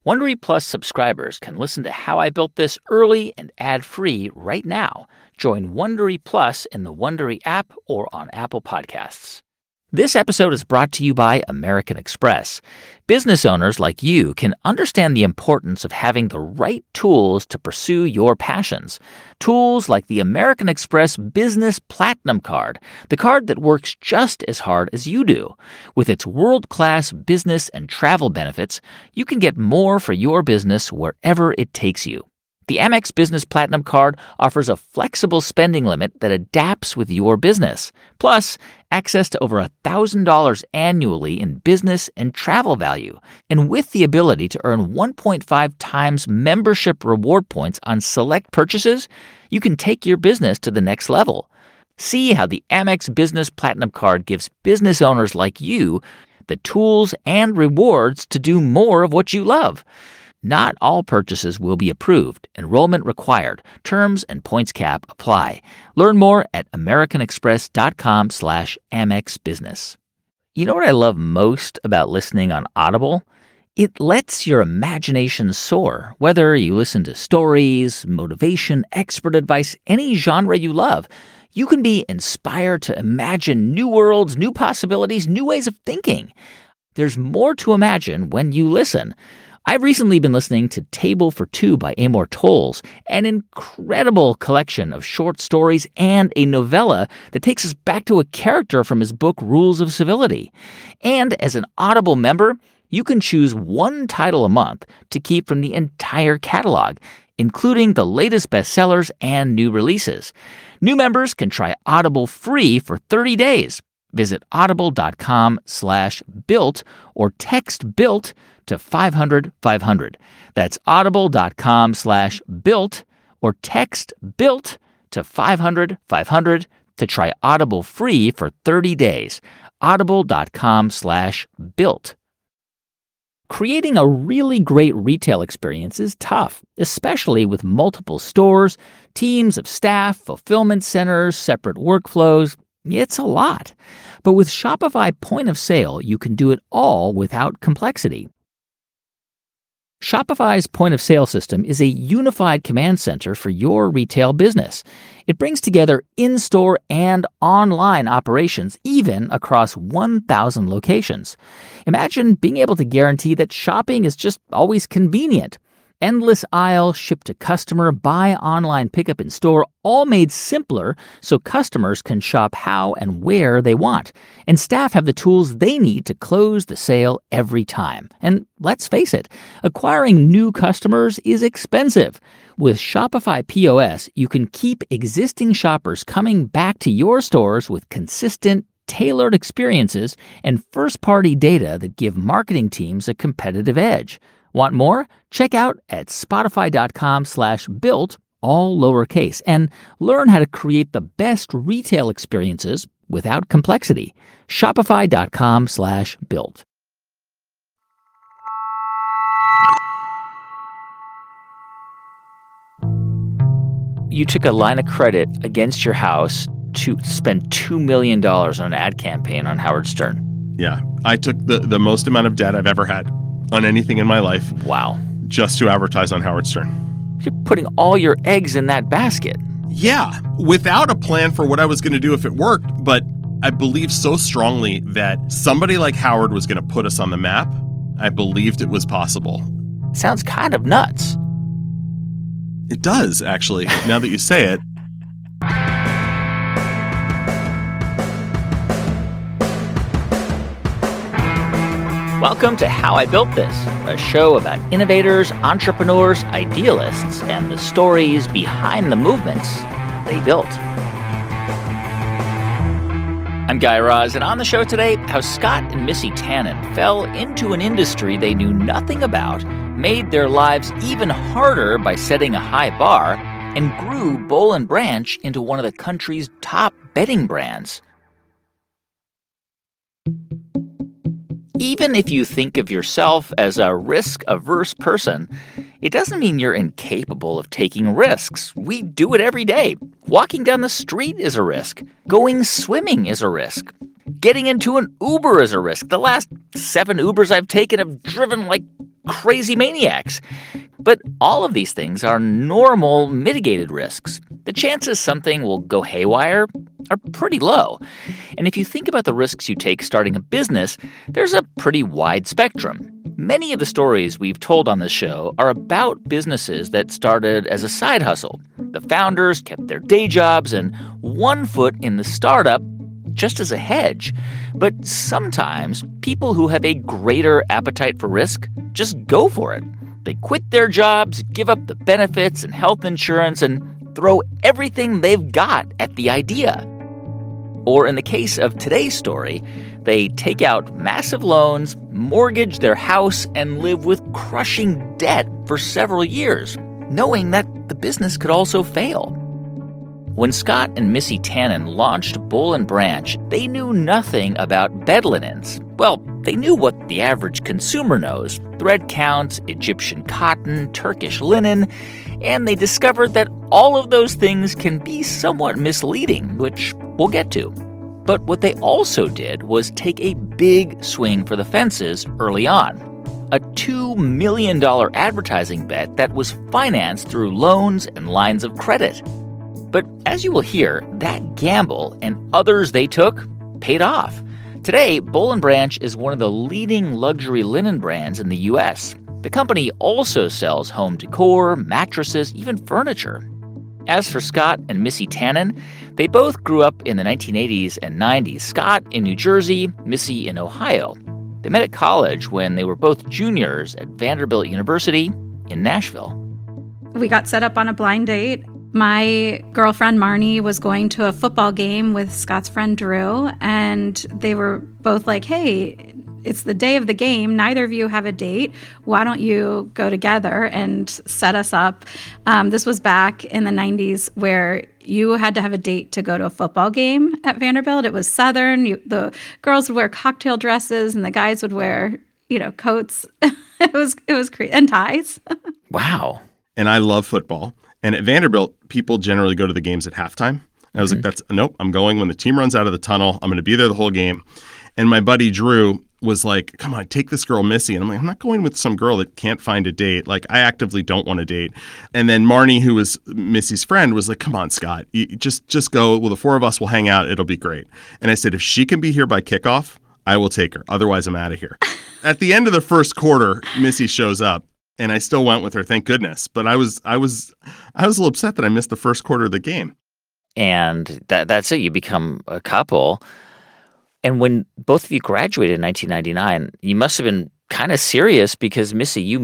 Wondery Plus subscribers can listen to How I Built This early and ad-free right now. Join Wondery Plus in the Wondery app or on Apple Podcasts. This episode is brought to you by American Express. Business owners like you can understand the importance of having the right tools to pursue your passions. Tools like the American Express Business Platinum Card, the card that works just as hard as you do. With its world-class business and travel benefits, you can get more for your business wherever it takes you. The Amex Business Platinum Card offers a flexible spending limit that adapts with your business. Plus, access to over $1,000 annually in business and travel value. And with the ability to earn 1.5 times membership reward points on select purchases, you can take your business to the next level. See how the Amex Business Platinum Card gives business owners like you the tools and rewards to do more of what you love. Not all purchases will be approved. Enrollment required. Terms and points cap apply. Learn more at americanexpress.com/amexbusiness. You know what I love most about listening on Audible? It lets your imagination soar. Whether you listen to stories, motivation, expert advice, any genre you love, you can be inspired to imagine new worlds, new possibilities, new ways of thinking. There's more to imagine when you listen. I've recently been listening to Table for Two by Amor Towles, an incredible collection of short stories and a novella that takes us back to a character from his book Rules of Civility. And as an Audible member, you can choose one title a month to keep from the entire catalog, including the latest bestsellers and new releases. New members can try Audible free for 30 days. Visit audible.com/built or text BUILT to 500-500. That's audible.com/built or text BUILT to 500-500 to try Audible free for 30 days. Audible.com/built. Creating a really great retail experience is tough, especially with multiple stores, teams of staff, fulfillment centers, separate workflows. It's a lot. But with Shopify Point of Sale, you can do it all without complexity. Shopify's point of sale system is a unified command center for your retail business. It brings together in-store and online operations, even across 1,000 locations. Imagine being able to guarantee that shopping is just always convenient. Endless aisle, ship to customer, buy online, pickup in store, all made simpler so customers can shop how and where they want. And staff have the tools they need to close the sale every time. And let's face it, acquiring new customers is expensive. With Shopify POS, you can keep existing shoppers coming back to your stores with consistent, tailored experiences and first-party data that give marketing teams a competitive edge. Want more? Check out at spotify.com/built, all lowercase, and learn how to create the best retail experiences without complexity. Shopify.com/built. You took a line of credit against your house to spend $2 million on an ad campaign on Howard Stern. Yeah, I took the most amount of debt I've ever had on anything in my life. Wow. Just to advertise on Howard Stern. You're putting all your eggs in that basket. Yeah, without a plan for what I was going to do if it worked, but I believed so strongly that somebody like Howard was going to put us on the map. I believed it was possible. Sounds kind of nuts. It does, actually, now that you say it. Welcome to How I Built This, a show about innovators, entrepreneurs, idealists, and the stories behind the movements they built. I'm Guy Raz, and on the show today, how Scott and Missy Tannen fell into an industry they knew nothing about, made their lives even harder by setting a high bar, and grew Boll & Branch into one of the country's top bedding brands. Even if you think of yourself as a risk-averse person, it doesn't mean you're incapable of taking risks. We do it every day. Walking down the street is a risk. Going swimming is a risk. Getting into an Uber is a risk. The last 7 Ubers I've taken have driven like crazy maniacs. But all of these things are normal mitigated risks. The chances something will go haywire are pretty low. And if you think about the risks you take starting a business, there's a pretty wide spectrum. Many of the stories we've told on this show are about businesses that started as a side hustle. The founders kept their day jobs and one foot in the startup just as a hedge. But sometimes people who have a greater appetite for risk just go for it. They quit their jobs, give up the benefits and health insurance, and throw everything they've got at the idea. Or in the case of today's story, they take out massive loans, mortgage their house, and live with crushing debt for several years, knowing that the business could also fail. When Scott and Missy Tannen launched Boll & Branch, they knew nothing about bed linens. Well, they knew what the average consumer knows: thread counts, Egyptian cotton, Turkish linen, and they discovered that all of those things can be somewhat misleading, which we'll get to. But what they also did was take a big swing for the fences early on. A $2 million advertising bet that was financed through loans and lines of credit. But as you will hear, that gamble and others they took paid off. Today, Boll & Branch is one of the leading luxury linen brands in the U.S. The company also sells home decor, mattresses, even furniture. As for Scott and Missy Tannen, they both grew up in the 1980s and 90s, Scott in New Jersey, Missy in Ohio. They met at college when they were both juniors at Vanderbilt University in Nashville. We got set up on a blind date. My girlfriend, Marnie, was going to a football game with Scott's friend, Drew, and they were both like, hey, it's the day of the game. Neither of you have a date. Why don't you go together and set us up? This was back in the 90s where you had to have a date to go to a football game at Vanderbilt. It was Southern. The girls would wear cocktail dresses and the guys would wear, coats. It was crazy. And ties. Wow. And I love football. And at Vanderbilt, people generally go to the games at halftime. I was like, nope, I'm going when the team runs out of the tunnel. I'm going to be there the whole game. And my buddy Drew was like, come on, take this girl, Missy. And I'm like, I'm not going with some girl that can't find a date. Like, I actively don't want a date. And then Marnie, who was Missy's friend, was like, come on, Scott, you just go. Well, the four of us will hang out. It'll be great. And I said, if she can be here by kickoff, I will take her. Otherwise, I'm out of here. At the end of the first quarter, Missy shows up. And I still went with her, thank goodness. But I was a little upset that I missed the first quarter of the game. And that's it. You become a couple. And when both of you graduated in 1999, you must have been kind of serious because, Missy, I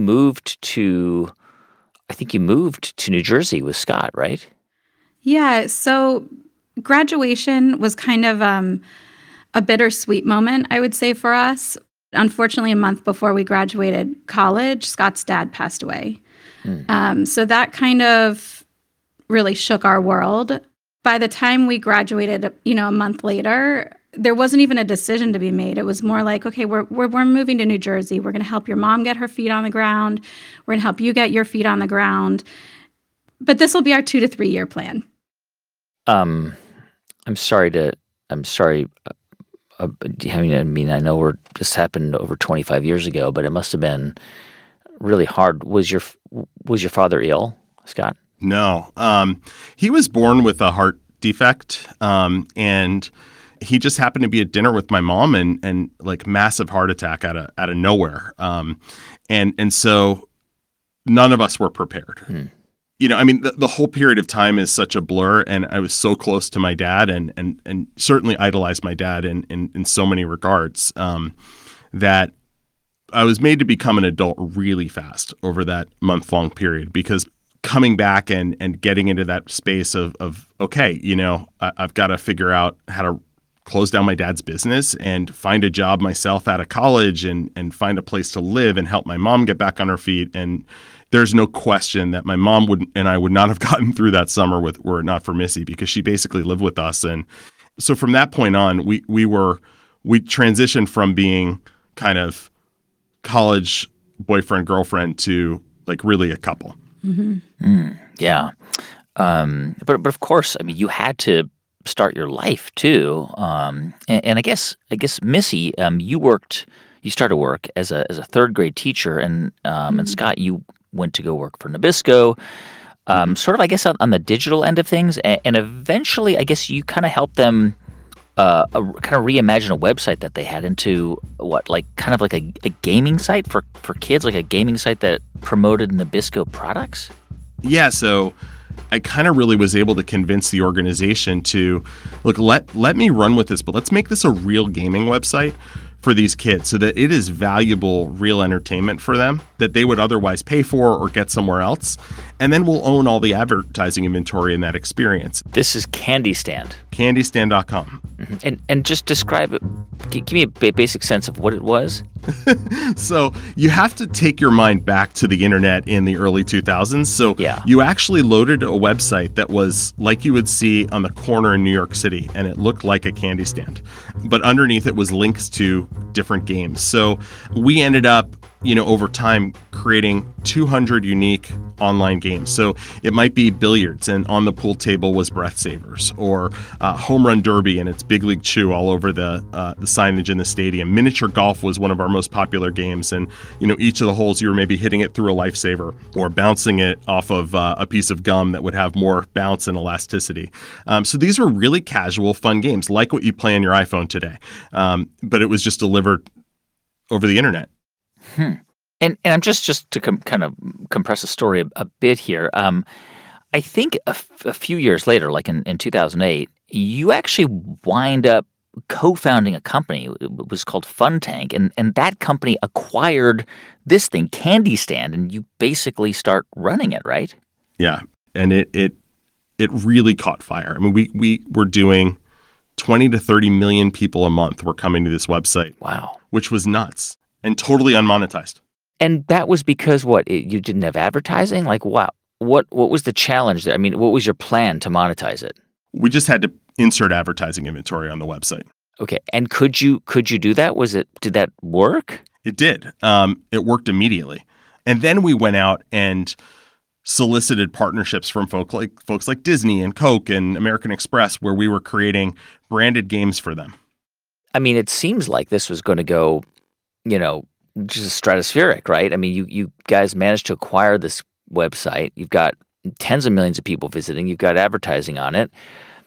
think you moved to New Jersey with Scott, right? Yeah. So graduation was kind of a bittersweet moment, I would say, for us. Unfortunately, a month before we graduated college, Scott's dad passed away. So that kind of really shook our world. By the time we graduated, a month later, there wasn't even a decision to be made. It was more like, okay, we're moving to New Jersey. We're going to help your mom get her feet on the ground. We're going to help you get your feet on the ground. But this will be our 2 to 3 year plan. I'm sorry. I know this happened over 25 years ago, but it must have been really hard. Was your father ill, Scott? No. He was born with a heart defect, and he just happened to be at dinner with my mom and like massive heart attack out of nowhere. And so none of us were prepared. The whole period of time is such a blur, and I was so close to my dad and certainly idolized my dad in so many regards, that I was made to become an adult really fast over that month-long period, because coming back and getting into that space of okay, I've got to figure out how to close down my dad's business and find a job myself out of college and find a place to live and help my mom get back on her feet. And there's no question that my mom would not have gotten through that summer were it not for Missy, because she basically lived with us. And so from that point on, we transitioned from being kind of college boyfriend, girlfriend to like really a couple. Mm-hmm. Yeah. But of course, you had to start your life too. And I guess Missy, you worked you started work as a third grade teacher, and Scott, you went to go work for Nabisco, sort of, I guess, on the digital end of things, and eventually, I guess, you kind of helped them kind of reimagine a website that they had into what, like kind of like a gaming site for kids, like a gaming site that promoted Nabisco products? Yeah, so I kind of really was able to convince the organization to, look, let me run with this, but let's make this a real gaming website for these kids so that it is valuable, real entertainment for them that they would otherwise pay for or get somewhere else. And then we'll own all the advertising inventory in that experience. This is Candy Stand. Candystand.com. And just describe it. Give me a basic sense of what it was. So you have to take your mind back to the internet in the early 2000s. So Yeah. you actually loaded a website that was like you would see on the corner in New York City, and it looked like a candy stand. But underneath it was links to different games. So we ended up, over time creating 200 unique online games. So it might be billiards, and on the pool table was Breath Savers, or Home Run Derby, and it's Big League Chew all over the signage in the stadium. Miniature golf was one of our most popular games, and each of the holes you were maybe hitting it through a lifesaver or bouncing it off of a piece of gum that would have more bounce and elasticity. So these were really casual, fun games, like what you play on your iPhone today, but it was just delivered over the internet. And I'm just to kind of compress the story a bit here. I think a few years later, like in 2008, you actually wind up co-founding a company. It was called Funtank, and that company acquired this thing, Candy Stand, and you basically start running it, right? Yeah, and it really caught fire. I mean, we were doing 20 to 30 million people a month were coming to this website. Wow. Which was nuts and totally unmonetized. And that was because you didn't have advertising? Like, wow. What was the challenge there? I mean, what was your plan to monetize it? We just had to insert advertising inventory on the website. Okay. And could you do that? Did that work? It did. It worked immediately. And then we went out and solicited partnerships from folks like Disney and Coke and American Express, where we were creating branded games for them. I mean, it seems like this was going to go, just stratospheric, right? I mean, you guys managed to acquire this website. You've got tens of millions of people visiting. You've got advertising on it.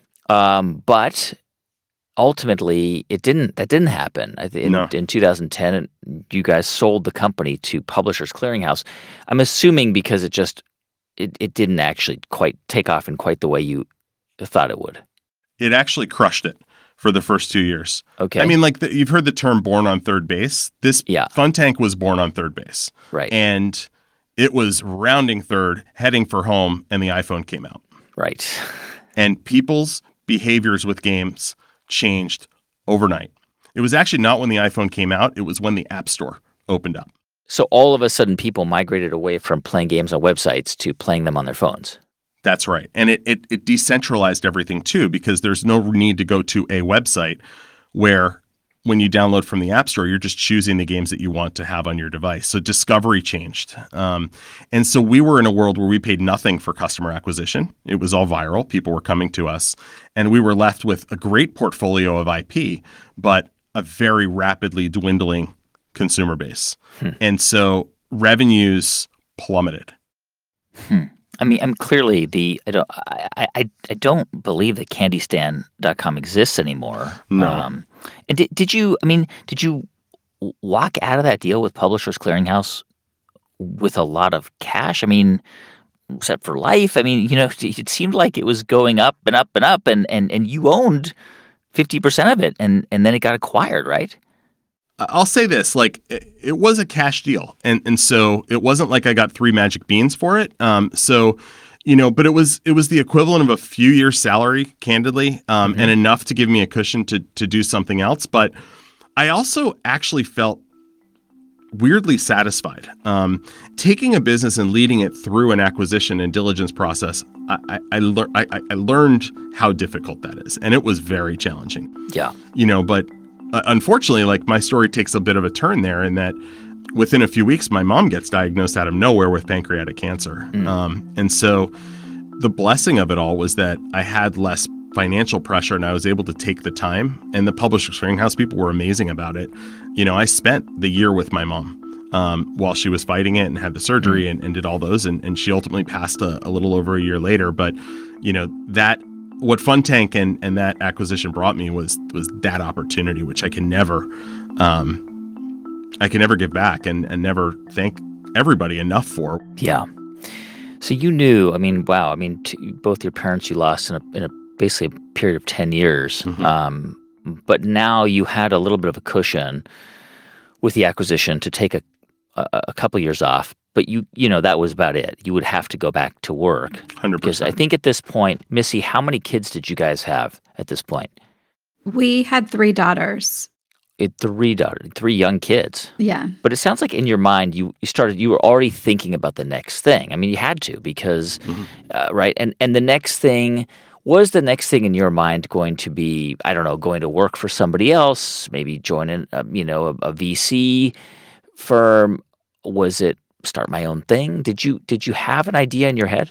But ultimately, that didn't happen. In 2010, you guys sold the company to Publishers Clearinghouse. I'm assuming because it didn't actually quite take off in quite the way you thought it would. It actually crushed it for the first 2 years. Okay. I mean, you've heard the term born on third base. This Funtank was born on third base. Right. And it was rounding third, heading for home, and the iPhone came out. Right. And people's behaviors with games changed overnight. It was actually not when the iPhone came out. It was when the App Store opened up. So all of a sudden, people migrated away from playing games on websites to playing them on their phones. That's right. And it decentralized everything too, because there's no need to go to a website where when you download from the App Store, you're just choosing the games that you want to have on your device. So discovery changed. And so we were in a world where we paid nothing for customer acquisition. It was all viral. People were coming to us. And we were left with a great portfolio of IP, but a very rapidly dwindling consumer base. And so revenues plummeted. I mean, I'm clearly I don't believe that CandyStand.com exists anymore. No. And did you walk out of that deal with Publishers Clearinghouse with a lot of cash? I mean, was that for life? I mean, it seemed like it was going up and up and up, and you owned 50% of it, and then it got acquired, right? I'll say this, it was a cash deal. And so it wasn't like I got 3 magic beans for it. But it was the equivalent of a few years salary, candidly, and enough to give me a cushion to do something else. But I also actually felt weirdly satisfied. Taking a business and leading it through an acquisition and diligence process, I learned how difficult that is. And it was very challenging. Yeah. But unfortunately, my story takes a bit of a turn there in that within a few weeks, my mom gets diagnosed out of nowhere with pancreatic cancer. And so the blessing of it all was that I had less financial pressure, and I was able to take the time. And the Publishers Clearinghouse people were amazing about it. I spent the year with my mom while she was fighting it and had the surgery and did all those. And she ultimately passed a little over a year later. But, that what Funtank and that acquisition brought me was that opportunity, which I can never give back and never thank everybody enough for. Yeah. So you knew, wow, both your parents you lost in a basically a period of 10 years. But now you had a little bit of a cushion with the acquisition to take a couple years off. But that was about it. You would have to go back to work. 100%. Because I think at this point, Missy, how many kids did you guys have at this point? We had 3 daughters. Three young kids. Yeah. But it sounds like in your mind, you were already thinking about the next thing. You had to because, right? And the next thing, was the next thing in your mind going to be, I don't know, going to work for somebody else, maybe joining, a VC firm? Was it start my own thing? Did you have an idea in your head?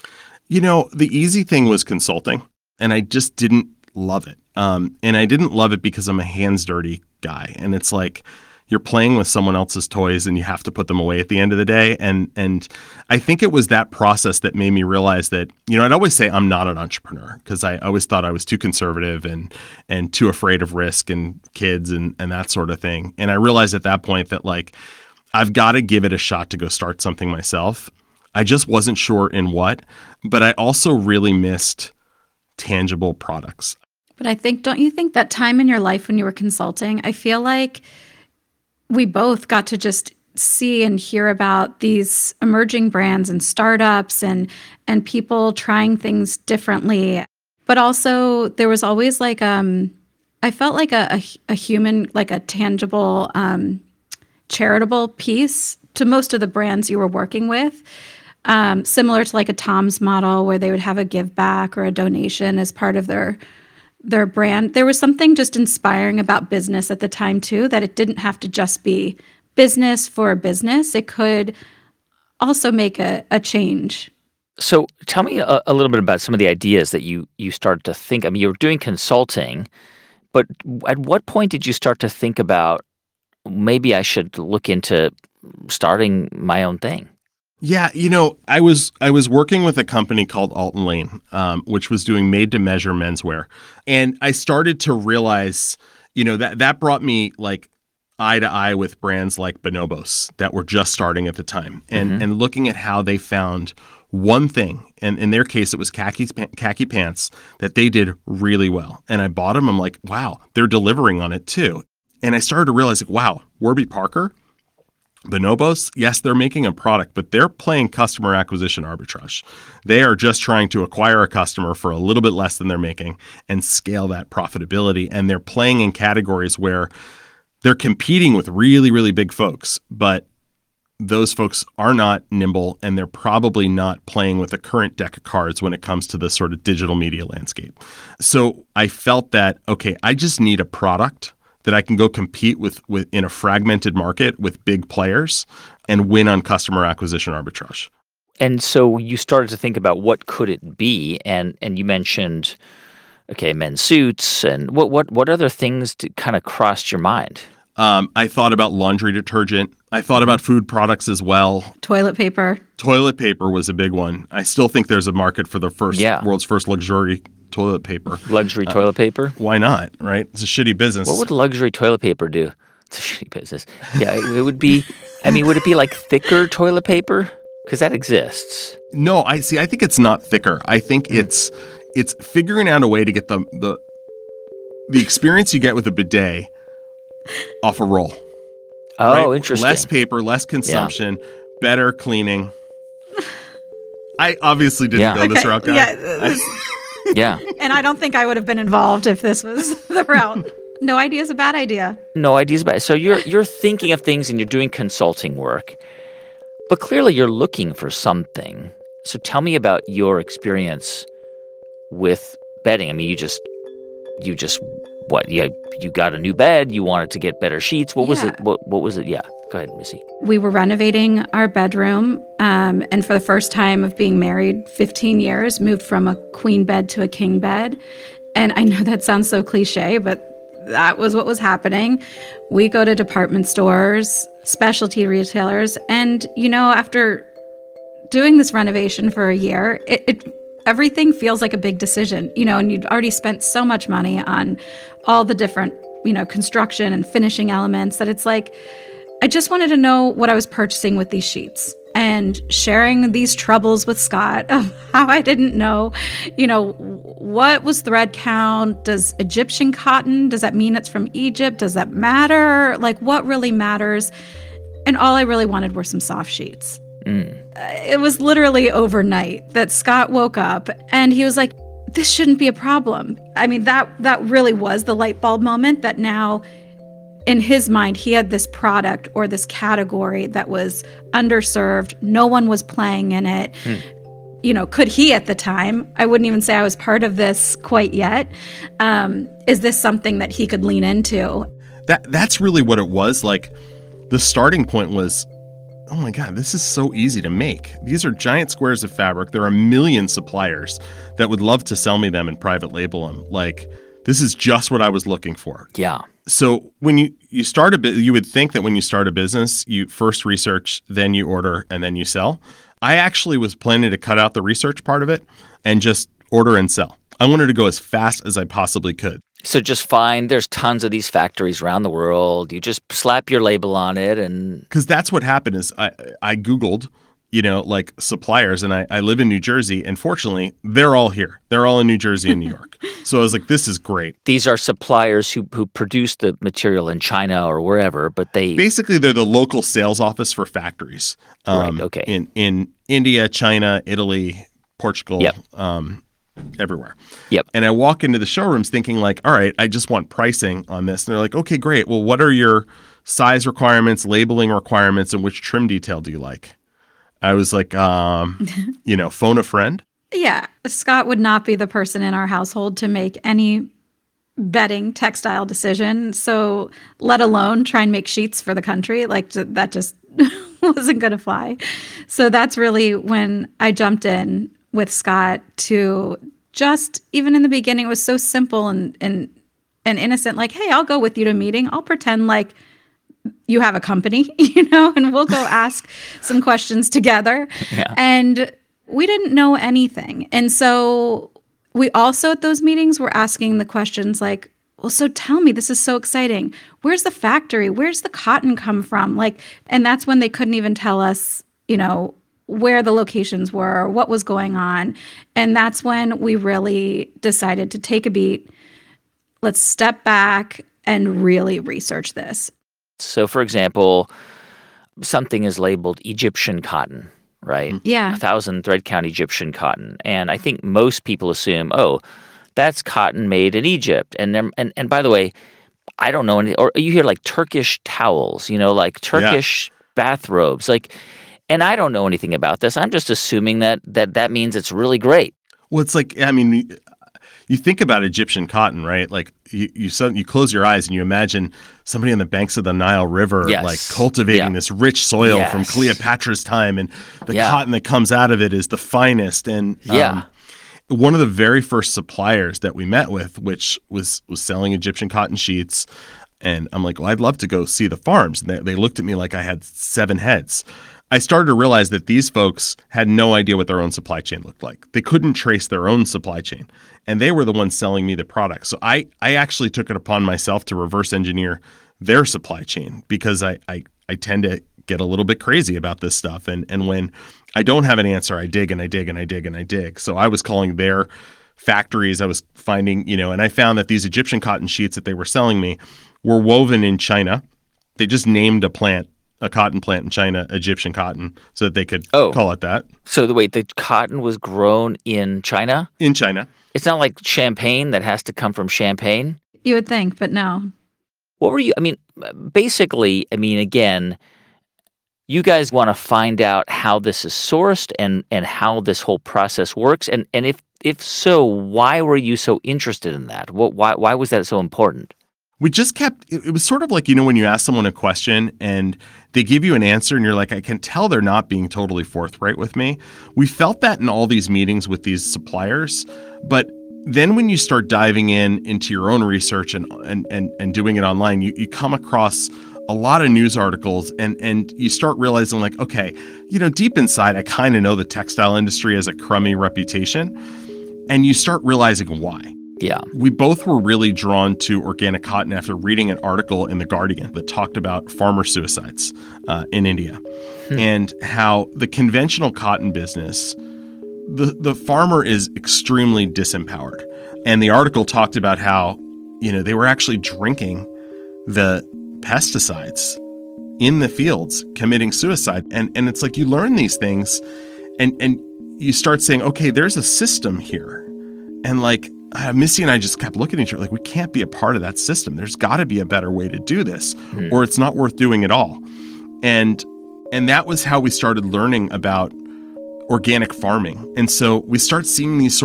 The easy thing was consulting, and I just didn't love it. And I didn't love it because I'm a hands dirty guy. And it's like you're playing with someone else's toys and you have to put them away at the end of the day. And I think it was that process that made me realize that, I'd always say I'm not an entrepreneur because I always thought I was too conservative and too afraid of risk and kids and that sort of thing. And I realized at that point that I've got to give it a shot to go start something myself. I just wasn't sure in what, but I also really missed tangible products. But don't you think that time in your life when you were consulting, I feel like we both got to just see and hear about these emerging brands and startups and people trying things differently. But also there was always I felt like a human, like a tangible, charitable piece to most of the brands you were working with. Similar to a Tom's model where they would have a give back or a donation as part of their brand. There was something just inspiring about business at the time too, that it didn't have to just be business for a business. It could also make a change. So tell me a little bit about some of the ideas that you started to think. You were doing consulting, but at what point did you start to think about maybe I should look into starting my own thing? Yeah, I was working with a company called Alton Lane, which was doing made-to-measure menswear, and I started to realize, that brought me eye to eye with brands like Bonobos that were just starting at the time, and looking at how they found one thing, and in their case, it was khaki pants that they did really well, and I bought them. I'm like, wow, they're delivering on it too, and I started to realize, wow, Warby Parker. Bonobos, yes, they're making a product, but they're playing customer acquisition arbitrage. They are just trying to acquire a customer for a little bit less than they're making and scale that profitability. And they're playing in categories where they're competing with really, really big folks, but those folks are not nimble and they're probably not playing with the current deck of cards when it comes to the sort of digital media landscape. So I felt that, okay, I just need a product that I can go compete with in a fragmented market with big players and win on customer acquisition arbitrage. And so you started to think about what could it be, and you mentioned, okay, men's suits, and what other things kind of crossed your mind? I thought about laundry detergent. I thought about food products as well. Toilet paper. Toilet paper was a big one. I still think there's a market for the world's first luxury toilet paper. Luxury toilet paper? Why not, right? It's a shitty business. What would luxury toilet paper do? It's a shitty business. Yeah, it would be, would it be like thicker toilet paper? Because that exists. No, I think it's not thicker. I think it's figuring out a way to get the experience you get with a bidet off a roll. Oh, right? Interesting. Less paper, less consumption, better cleaning. I obviously didn't go this route, guys. Yeah. And I don't think I would have been involved if this was the route. No idea is a bad idea. No idea is bad. So you're thinking of things and you're doing consulting work, but clearly you're looking for something. So tell me about your experience with bedding. You just what? You got a new bed. You wanted to get better sheets. What was it? What was it? Yeah. Go ahead, Missy. We were renovating our bedroom, and for the first time of being married 15 years, moved from a queen bed to a king bed. And I know that sounds so cliche, but that was what was happening. We go to department stores, specialty retailers, and after doing this renovation for a year, it everything feels like a big decision, and you'd already spent so much money on all the different, construction and finishing elements that it's like, I just wanted to know what I was purchasing with these sheets and sharing these troubles with Scott of how I didn't know, what was thread count? Does Egyptian cotton, does that mean it's from Egypt? Does that matter? Like, what really matters? And all I really wanted were some soft sheets. It was literally overnight that Scott woke up and he was like, this shouldn't be a problem. I mean, that really was the light bulb moment that now in his mind, he had this product or this category that was underserved. No one was playing in it. Could he at the time, I wouldn't even say I was part of this quite yet. Is this something that he could lean into? That's really what it was. Like, the starting point was, oh my God, this is so easy to make. These are giant squares of fabric. There are a million suppliers that would love to sell me them and private label them. Like, this is just what I was looking for. Yeah. So when you start you would think that when you start a business, you first research, then you order, and then you sell. I actually was planning to cut out the research part of it and just order and sell. I wanted to go as fast as I possibly could. So just there's tons of these factories around the world. You just slap your label on it and... Because that's what happened is I Googled, like suppliers, and I live in New Jersey, and fortunately, they're all here. They're all in New Jersey and New York. So I was like, this is great. These are suppliers who produce the material in China or wherever, but they... Basically, they're the local sales office for factories. Right, okay. In India, China, Italy, Portugal, Yep. Everywhere. Yep. And I walk into the showrooms thinking like, all right, I just want pricing on this. And they're like, okay, great. Well, what are your size requirements, labeling requirements, and which trim detail do you like? I was like, phone a friend. Yeah. Scott would not be the person in our household to make any bedding textile decision. So let alone try and make sheets for the country. Like, that just wasn't going to fly. So that's really when I jumped in with Scott to just, even in the beginning, it was so simple and innocent. Like, hey, I'll go with you to a meeting. I'll pretend like you have a company, and we'll go ask some questions together. Yeah. And we didn't know anything. And so we also at those meetings were asking the questions like, well, so tell me, this is so exciting. Where's the factory? Where's the cotton come from? Like, and that's when they couldn't even tell us, where the locations were, what was going on. And that's when we really decided to take a beat. Let's step back and really research this. So, for example, something is labeled Egyptian cotton, right? Yeah. 1,000 thread count Egyptian cotton. And I think most people assume, oh, that's cotton made in Egypt. And by the way, I don't know any, or you hear like Turkish towels, like Turkish bathrobes, like, and I don't know anything about this. I'm just assuming that means it's really great. Well, it's like, I mean, you think about Egyptian cotton, right? Like you close your eyes and you imagine somebody on the banks of the Nile River, Yes. like cultivating this rich soil Yes. from Cleopatra's time, and the cotton that comes out of it is the finest. And one of the very first suppliers that we met with, which was selling Egyptian cotton sheets, and I'm like, well, I'd love to go see the farms. And they looked at me like I had 7 heads. I started to realize that these folks had no idea what their own supply chain looked like. They couldn't trace their own supply chain, and they were the ones selling me the product. So I actually took it upon myself to reverse engineer their supply chain, because I tend to get a little bit crazy about this stuff. And when I don't have an answer, I dig and I dig and I dig and I dig. So I was calling their factories. I was finding, and I found that these Egyptian cotton sheets that they were selling me were woven in China. They just named a cotton plant in China, Egyptian cotton, so that they could call it that. So the cotton was grown in China? In China. It's not like champagne that has to come from Champagne? You would think, but no. What were you, basically, again, you guys want to find out how this is sourced and how this whole process works. And if so, why were you so interested in that? Why was that so important? We just kept, it was sort of like, when you ask someone a question and they give you an answer and you're like, I can tell they're not being totally forthright with me. We felt that in all these meetings with these suppliers, but then when you start diving into your own research and doing it online, you come across a lot of news articles and you start realizing like, okay, deep inside, I kind of know the textile industry has a crummy reputation, and you start realizing why. Yeah. We both were really drawn to organic cotton after reading an article in The Guardian that talked about farmer suicides in India and how the conventional cotton business, the farmer is extremely disempowered. And the article talked about how, they were actually drinking the pesticides in the fields, committing suicide. And it's like you learn these things and you start saying, okay, there's a system here. And like Missy and I just kept looking at each other like, we can't be a part of that system. There's got to be a better way to do this or it's not worth doing at all. And that was how we started learning about organic farming. And so we start seeing these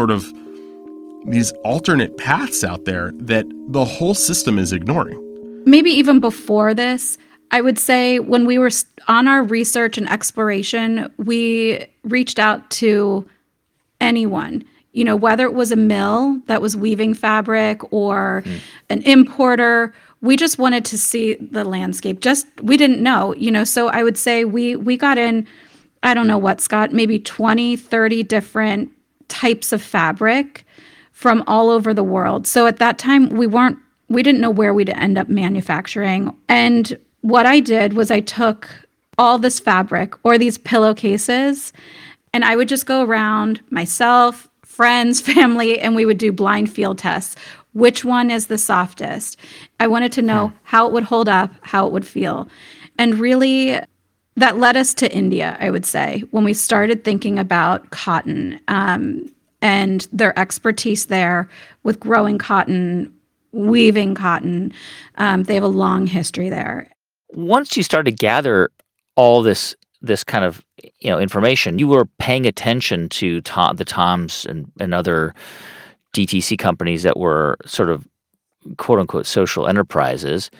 alternate paths out there that the whole system is ignoring. Maybe even before this, I would say when we were on our research and exploration, we reached out to anyone, whether it was a mill that was weaving fabric or an importer. We just wanted to see the landscape. We didn't know, so I would say we got in, I don't know what, Scott, maybe 20, 30 different types of fabric from all over the world. So at that time, we didn't know where we'd end up manufacturing. And what I did was I took all this fabric or these pillowcases, and I would just go around, myself, friends, family, and we would do blind field tests. Which one is the softest? I wanted to know how it would hold up, how it would feel. And really, that led us to India, I would say, when we started thinking about cotton and their expertise there with growing cotton, weaving cotton. They have a long history there. Once you started to gather all this kind of information, you were paying attention to the Toms and other DTC companies that were sort of quote unquote social enterprises.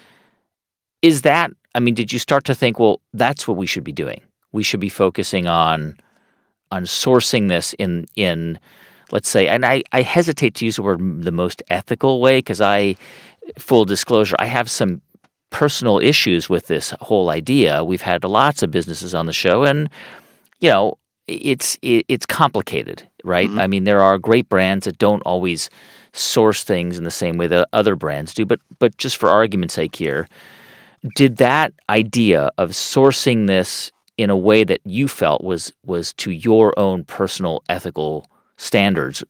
Did you start to think, well, that's what we should be doing? We should be focusing on sourcing this in let's say, and I hesitate to use the word the most ethical way because full disclosure, I have some personal issues with this whole idea. We've had lots of businesses on the show, and it's complicated, right? Mm-hmm. I mean, there are great brands that don't always source things in the same way that other brands do, but just for argument's sake here, did that idea of sourcing this in a way that you felt was to your own personal ethical standards,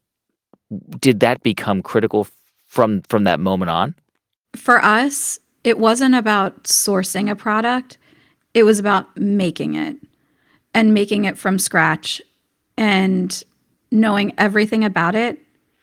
did that become critical from that moment on? For us, it wasn't about sourcing a product. It was about making it and making it from scratch and knowing everything about it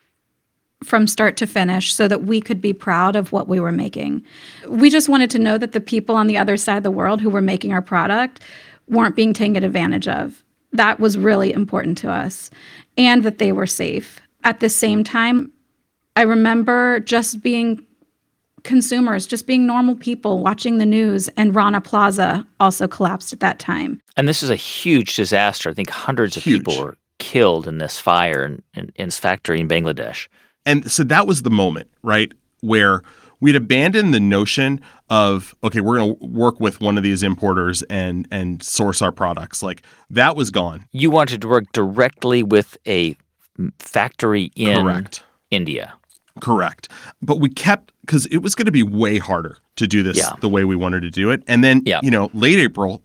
from start to finish so that we could be proud of what we were making. We just wanted to know that the people on the other side of the world who were making our product weren't being taken advantage of. That was really important to us, and that they were safe. At the same time, I remember just being consumers, just being normal people watching the news, and Rana Plaza also collapsed at that time. And this is a huge disaster. I think hundreds of people were killed in this fire in this factory in Bangladesh. And so that was the moment, right, where we'd abandoned the notion of, okay, we're going to work with one of these importers and source our products. Like, that was gone. You wanted to work directly with a factory in India. Correct. But we kept, because it was going to be way harder to do this the way we wanted to do it. And then, late April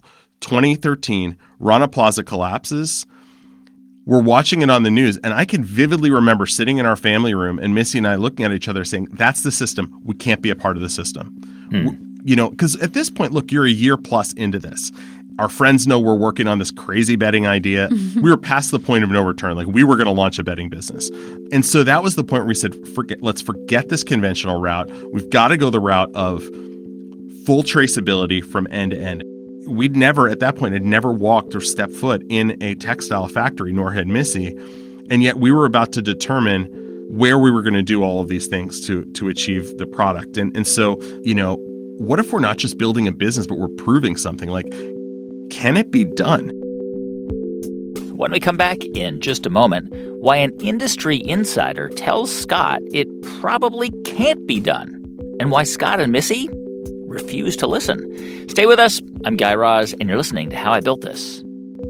2013, Rana Plaza collapses. We're watching it on the news, and I can vividly remember sitting in our family room and Missy and I looking at each other saying, that's the system. We can't be a part of the system. Because at this point, look, you're a year plus into this. Our friends know we're working on this crazy betting idea. We were past the point of no return. Like, we were going to launch a betting business. And so that was the point where we said, let's forget this conventional route. We've got to go the route of full traceability from end to end. We'd never, at that point, had never walked or stepped foot in a textile factory, nor had Missy. And yet we were about to determine where we were going to do all of these things to achieve the product. And so, what if we're not just building a business, but we're proving something? Like, can it be done? When we come back in just a moment, why an industry insider tells Scott it probably can't be done, and why Scott and Missy refuse to listen. Stay with us. I'm Guy Raz, and you're listening to How I Built This.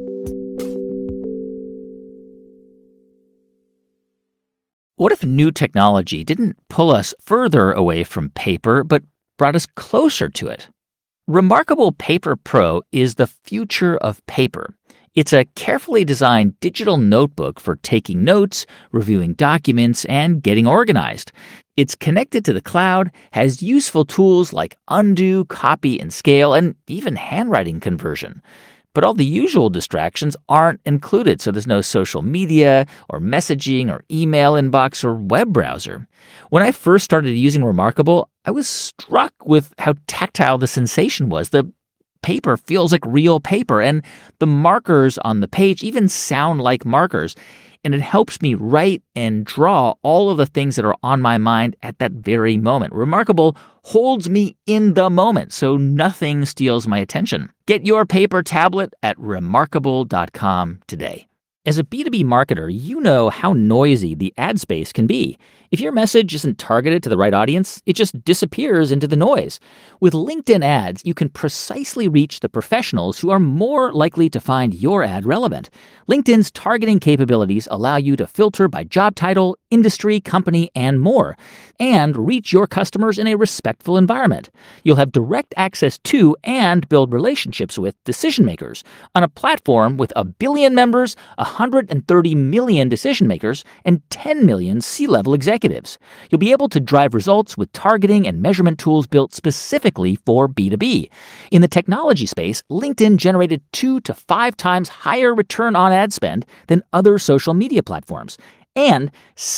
What if new technology didn't pull us further away from paper, but brought us closer to it? Remarkable Paper Pro is the future of paper. It's a carefully designed digital notebook for taking notes, reviewing documents, and getting organized. It's connected to the cloud, has useful tools like undo, copy, and scale, and even handwriting conversion. But all the usual distractions aren't included, so there's no social media or messaging or email inbox or web browser. When I first started using Remarkable, I was struck with how tactile the sensation was. The paper feels like real paper, and the markers on the page even sound like markers. And it helps me write and draw all of the things that are on my mind at that very moment. Remarkable holds me in the moment, so nothing steals my attention. Get your paper tablet at remarkable.com today. As a B2B marketer, you know how noisy the ad space can be. If your message isn't targeted to the right audience, it just disappears into the noise. With LinkedIn ads, you can precisely reach the professionals who are more likely to find your ad relevant. LinkedIn's targeting capabilities allow you to filter by job title, industry, company, and more, and reach your customers in a respectful environment. You'll have direct access to and build relationships with decision makers on a platform with 1 billion members, 130 million decision makers, and 10 million C-level executives. You'll be able to drive results with targeting and measurement tools built specifically for B2B. In the technology space, LinkedIn generated 2 to 5 times higher return on ad spend than other social media platforms. And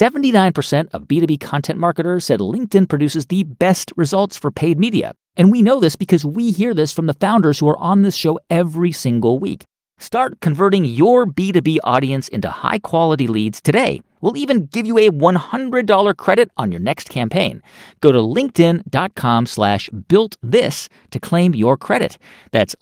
79% of B2B content marketers said LinkedIn produces the best results for paid media. And we know this because we hear this from the founders who are on this show every single week. Start converting your B2B audience into high-quality leads today. We'll even give you a $100 credit on your next campaign. Go to linkedin.com/builtthis to claim your credit. That's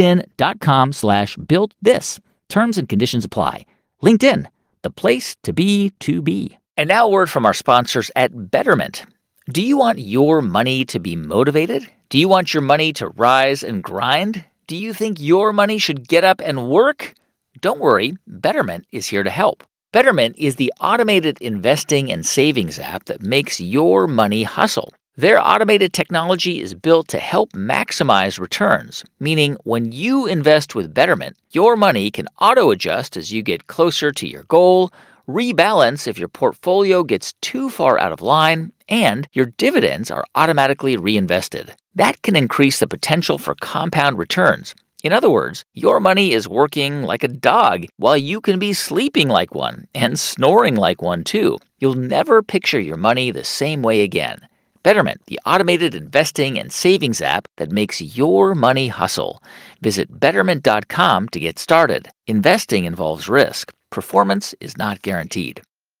linkedin.com/builtthis. Terms and conditions apply. LinkedIn, the place to be to be. And now a word from our sponsors at Betterment. Do you want your money to be motivated? Do you want your money to rise and grind? Do you think your money should get up and work? Don't worry, Betterment is here to help. Betterment is the automated investing and savings app that makes your money hustle. Their automated technology is built to help maximize returns, meaning when you invest with Betterment, your money can auto-adjust as you get closer to your goal, rebalance if your portfolio gets too far out of line, and your dividends are automatically reinvested. That can increase the potential for compound returns. In other words, your money is working like a dog while you can be sleeping like one and snoring like one too. You'll never picture your money the same way again. Betterment, the automated investing and savings app that makes your money hustle. Visit betterment.com to get started. Investing involves risk. Performance is not guaranteed.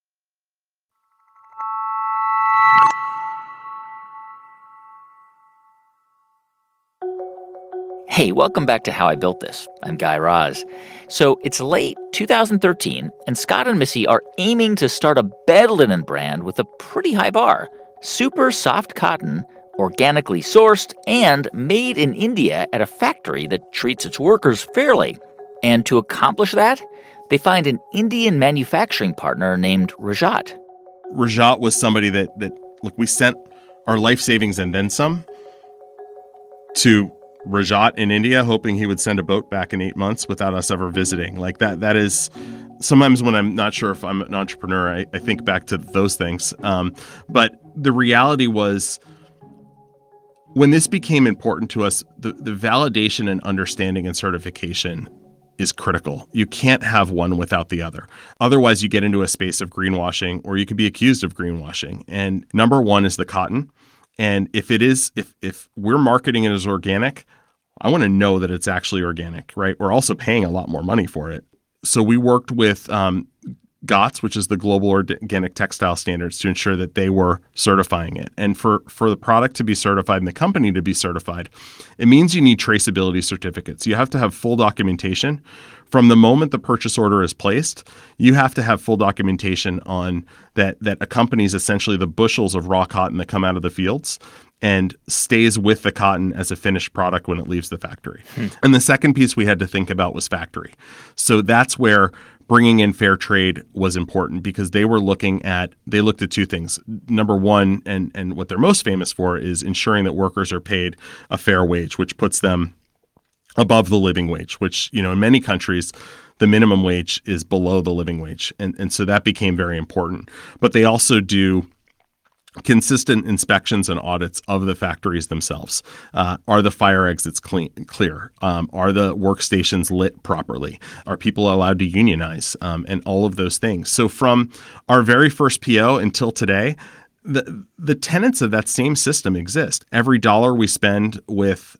Hey, welcome back to How I Built This. I'm Guy Raz. So it's late 2013, and Scott and Missy are aiming to start a bed linen brand with a pretty high bar. Super soft cotton, organically sourced, and made in India at a factory that treats its workers fairly. And to accomplish that, they find an Indian manufacturing partner named Rajat. Rajat was somebody that look, we sent our life savings and then some to Rajat in India, hoping he would send a boat back in 8 months without us ever visiting. Like that is sometimes when I'm not sure if I'm an entrepreneur, I think back to those things. But the reality was, when this became important to us, the validation and understanding and certification is critical. You can't have one without the other. Otherwise, you get into a space of greenwashing, or you could be accused of greenwashing. And number one is the cotton. And if we're marketing it as organic, I want to know that it's actually organic, right? We're also paying a lot more money for it. So we worked with GOTS, which is the Global Organic Textile Standards, to ensure that they were certifying it. And for the product to be certified and the company to be certified, it means you need traceability certificates. You have to have full documentation From the moment the purchase order is placed, you have to have full documentation on that accompanies essentially the bushels of raw cotton that come out of the fields and stays with the cotton as a finished product when it leaves the factory. And the second piece we had to think about was factory. So that's where bringing in fair trade was important, because they looked at two things. Number one, and what they're most famous for, is ensuring that workers are paid a fair wage, which puts them above the living wage, which, in many countries, the minimum wage is below the living wage. And so that became very important. But they also do consistent inspections and audits of the factories themselves. Are the fire exits clear? Are the workstations lit properly? Are people allowed to unionize? And all of those things. So from our very first PO until today, the tenets of that same system exist. Every dollar we spend with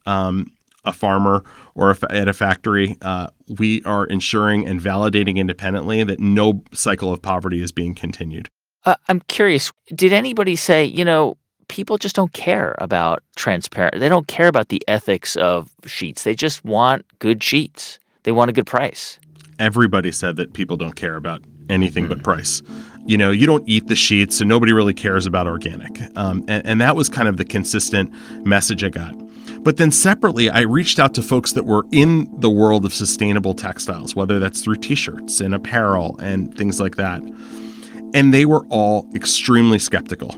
a farmer or at a factory, we are ensuring and validating independently that no cycle of poverty is being continued. I'm curious, did anybody say, people just don't care about transparent, they don't care about the ethics of sheets. They just want good sheets. They want a good price. Everybody said that people don't care about anything but price. You don't eat the sheets, so nobody really cares about organic. And that was kind of the consistent message I got. But then separately, I reached out to folks that were in the world of sustainable textiles, whether that's through t-shirts and apparel and things like that. And they were all extremely skeptical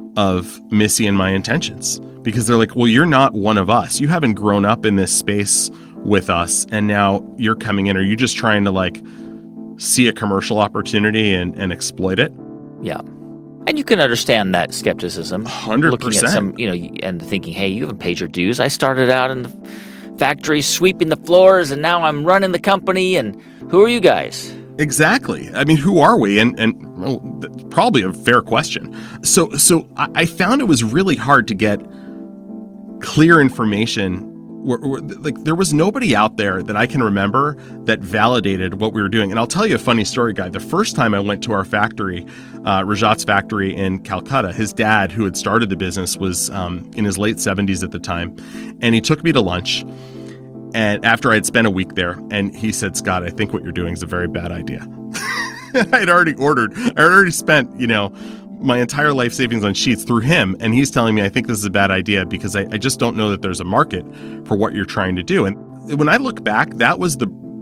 of Missy and my intentions, because they're like, well, you're not one of us. You haven't grown up in this space with us, and now you're coming in. Are you just trying to see a commercial opportunity and exploit it? Yeah. And you can understand that skepticism. 100%. Looking at some, and thinking, hey, you haven't paid your dues. I started out in the factory sweeping the floors, and now I'm running the company, and who are you guys? Exactly. I mean, who are we? And well, probably a fair question. So I found it was really hard to get clear information. There was nobody out there that I can remember that validated what we were doing. And I'll tell you a funny story, Guy. The first time I went to our factory, Rajat's factory in Calcutta, his dad, who had started the business, was in his late 70s at the time. And he took me to lunch. And after I'd spent a week there, and he said, Scott, I think what you're doing is a very bad idea. I had already spent, my entire life savings on sheets through him. And he's telling me, I think this is a bad idea because I just don't know that there's a market for what you're trying to do. And when I look back, that was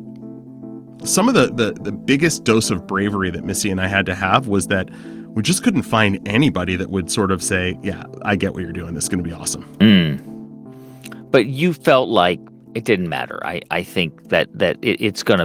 some of the biggest dose of bravery that Missy and I had to have, was that we just couldn't find anybody that would sort of say, yeah, I get what you're doing. This is going to be awesome. But you felt like it didn't matter. I think that it's going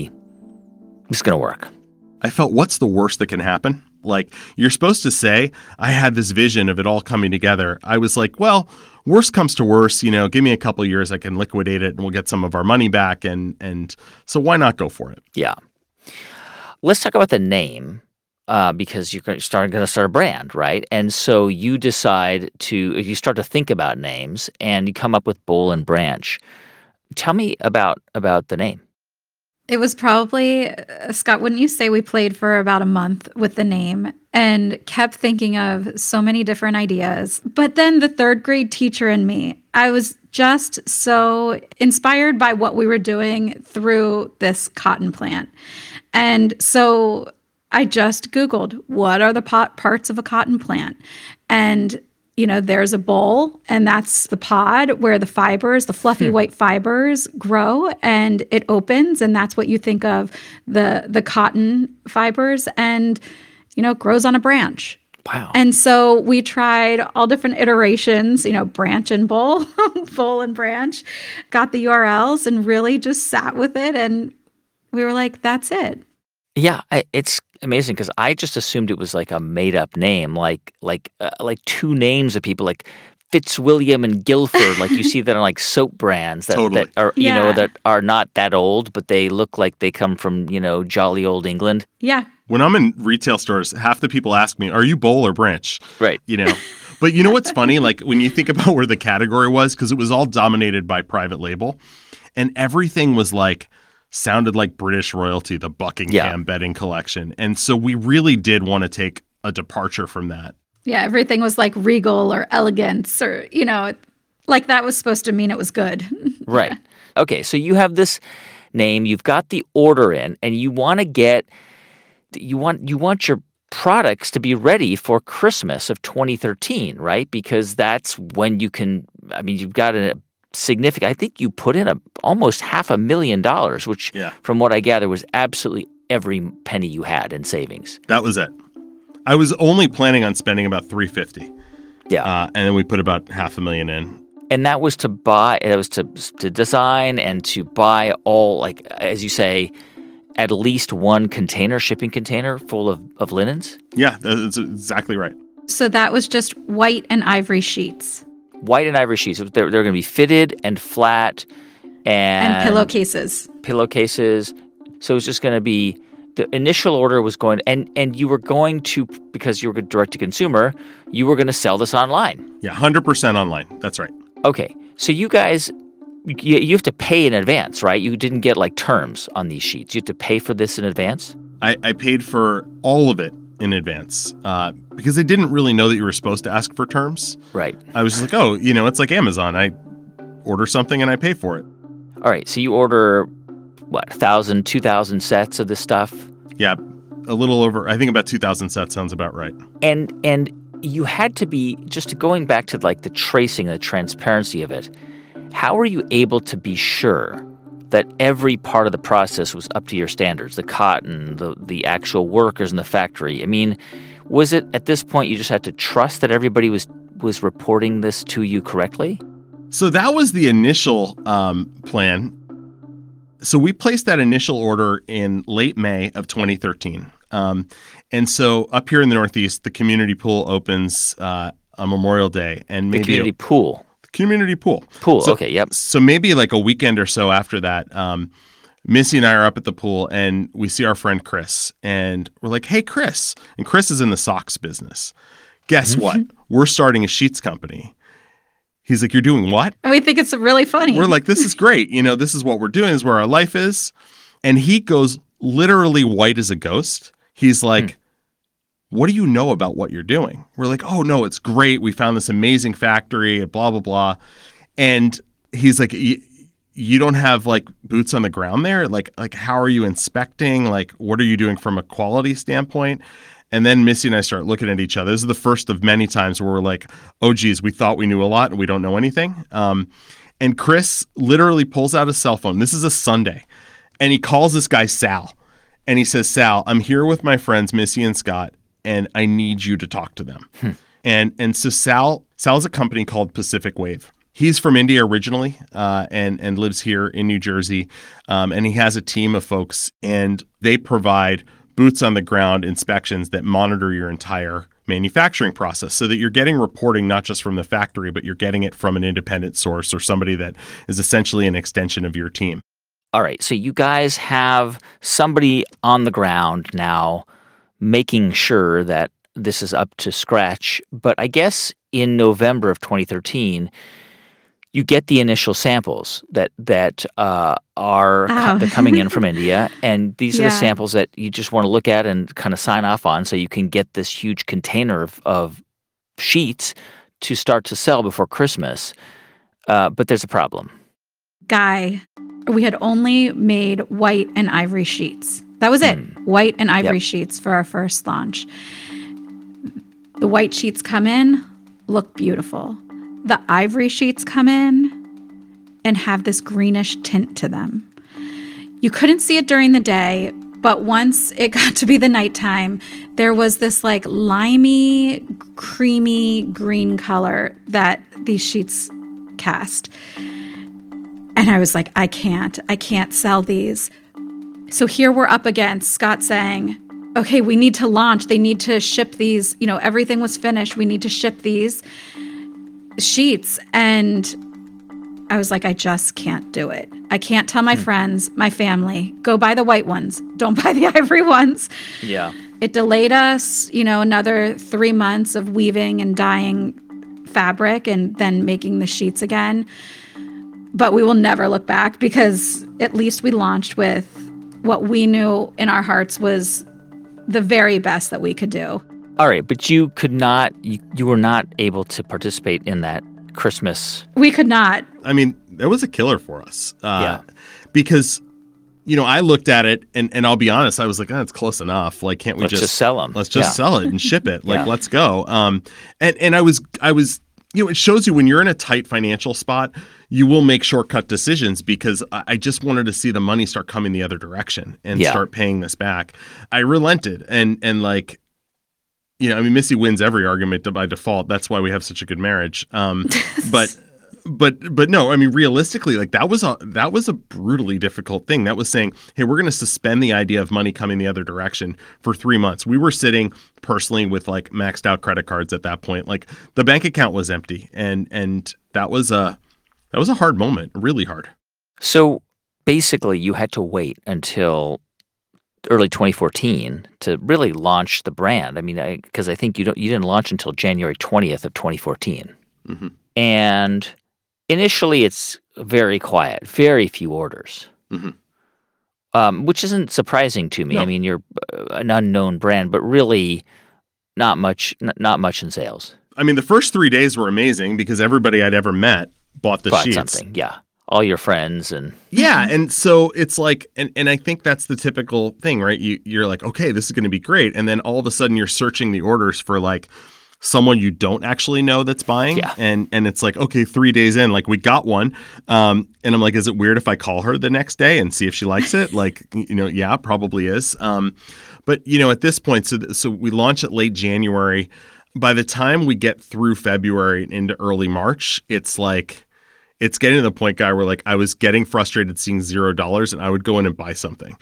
to work. I felt, what's the worst that can happen? You're supposed to say, I had this vision of it all coming together. I was like, well, worst comes to worst, give me a couple of years, I can liquidate it and we'll get some of our money back. And so why not go for it? Yeah. Let's talk about the name, because you're going to start a brand, right? And so you start to think about names, and you come up with Boll and Branch. Tell me about the name. It was probably, Scott, wouldn't you say we played for about a month with the name and kept thinking of so many different ideas. But then the third grade teacher in me, I was just so inspired by what we were doing through this cotton plant. And so I just Googled, what are the parts of a cotton plant? And there's a boll, and that's the pod where the fibers, the fluffy white fibers, grow, and it opens, and that's what you think of the cotton fibers, and grows on a branch. Wow. And so we tried all different iterations, branch and boll, boll and branch, got the URLs, and really just sat with it, and we were like, that's it. Yeah, it's amazing, because I just assumed it was like a made-up name, like two names of people, like Fitzwilliam and Guilford, like you see that on soap brands that, Totally. that are Yeah. that are not that old, but they look like they come from jolly old England. Yeah. When I'm in retail stores, half the people ask me, are you Boll or Branch? Right. But what's funny? When you think about where the category was, because it was all dominated by private label, and everything was sounded like British royalty, the Buckingham bedding collection. And so we really did want to take a departure from that. Yeah, everything was like regal or elegance, or, that was supposed to mean it was good. Right. Okay, so you have this name. You've got the order in, and you want to get you want your products to be ready for Christmas of 2013, right? Because that's when you can. I mean, you've got a significant. I think you put in almost $500,000, which, Yeah. from what I gather, was absolutely every penny you had in savings. That was it. I was only planning on spending about $350,000. Yeah. And then we put about $500,000 in. And that was to buy. It was to design and to buy all, like, as you say, at least one shipping container full of linens. Yeah, that's exactly right. So that was just white and ivory sheets White and ivory sheets. They're going to be fitted and flat, and pillowcases. Pillowcases. So it's just going to be, the initial order was going, and you were going to, because you were direct to consumer, you were going to sell this online. Yeah, 100% online. That's right. Okay, so you guys, you have to pay in advance, right? You didn't get like terms on these sheets. You have to pay for this in advance? I paid for all of it in advance because I didn't really know that you were supposed to ask for terms. Right. I was just like, oh, it's like Amazon. I order something and I pay for it. All right, so you order, 1,000, 2,000 sets of this stuff? Yeah, a little over, I think about 2,000 sets sounds about right. And you had to be, just going back to like the tracing, the transparency of it, how were you able to be sure that every part of the process was up to your standards, the cotton, the actual workers in the factory? I mean, was it at this point you just had to trust that everybody was reporting this to you correctly? So that was the initial plan. So we placed that initial order in late May of 2013. And so up here in the Northeast, the community pool opens on Memorial Day. And maybe The community pool. Community pool. Pool, So- okay, yep. So maybe like a weekend or so after that, Missy and I are up at the pool and we see our friend Chris and we're like, hey, Chris. And Chris is in the socks business. Guess what? We're starting a sheets company. He's like, you're doing what? And we think it's really funny. We're like, this is great. This is what we're doing. This is where our life is. And he goes literally white as a ghost. He's like, what do you know about what you're doing? We're like, oh, no, it's great. We found this amazing factory, blah, blah, blah. And he's like, you don't have like boots on the ground there? Like, how are you inspecting? Like, what are you doing from a quality standpoint? And then Missy and I start looking at each other. This is the first of many times where we're like, oh, geez, we thought we knew a lot and we don't know anything. And Chris literally pulls out his cell phone. This is a Sunday. And he calls this guy Sal. And he says, Sal, I'm here with my friends, Missy and Scott, and I need you to talk to them. And so Sal's a company called Pacific Wave. He's from India originally and lives here in New Jersey. And he has a team of folks, and they provide boots on the ground inspections that monitor your entire manufacturing process so that you're getting reporting not just from the factory, but you're getting it from an independent source or somebody that is essentially an extension of your team. All right, so you guys have somebody on the ground now making sure that this is up to scratch. But I guess in November of 2013, you get the initial samples that are coming in from India, and these are the samples that you just want to look at and kind of sign off on, so you can get this huge container of sheets to start to sell before Christmas. But there's a problem. Guy, we had only made white and ivory sheets. That was it. White and ivory sheets for our first launch. The white sheets come in, look beautiful. The ivory sheets come in and have this greenish tint to them. You couldn't see it during the day, but once it got to be the nighttime, there was this like limey, creamy green color that these sheets cast. And I was like, I can't sell these. So here we're up against Scott saying, okay, we need to launch. They need to ship these. Everything was finished. We need to ship these sheets. And I was like, I just can't do it. I can't tell my friends, my family, go buy the white ones. Don't buy the ivory ones. Yeah. It delayed us, another 3 months of weaving and dyeing fabric and then making the sheets again. But we will never look back because at least we launched with what we knew in our hearts was the very best that we could do. All right, but you could not, you were not able to participate in that Christmas. We could not. I mean, that was a killer for us. Because I looked at it and I'll be honest, I was like, oh, it's close enough. Like, can't we Let's just sell them. let's just sell it and ship it. Like, Yeah. let's go. And I was, it shows you when you're in a tight financial spot, you will make shortcut decisions because I just wanted to see the money start coming the other direction and start paying this back. I relented and like, Missy wins every argument by default. That's why we have such a good marriage. But no, I mean, realistically, like that was a brutally difficult thing. That was saying, hey, we're going to suspend the idea of money coming the other direction for 3 months. We were sitting personally with like maxed out credit cards at that point. Like the bank account was empty, and that was a hard moment, really hard. So basically, you had to wait until early 2014 to really launch the brand. I mean, because I think you didn't launch until January 20th of 2014. Mm-hmm. And initially, it's very quiet, very few orders, which isn't surprising to me. No. I mean, you're an unknown brand, but really not much in sales. I mean, the first 3 days were amazing because everybody I'd ever met bought sheets. Something, yeah. All your friends and yeah, and so it's like, and I think that's the typical thing, right? You're like, okay, this is going to be great, and then all of a sudden you're searching the orders for like someone you don't actually know that's buying, and it's like, okay, 3 days in, like we got one, and I'm like, is it weird if I call her the next day and see if she likes it? Like, yeah, probably is. But at this point, so we launch it late January. By the time we get through February and into early March, it's like, it's getting to the point, Guy, where like I was getting frustrated seeing $0 and I would go in and buy something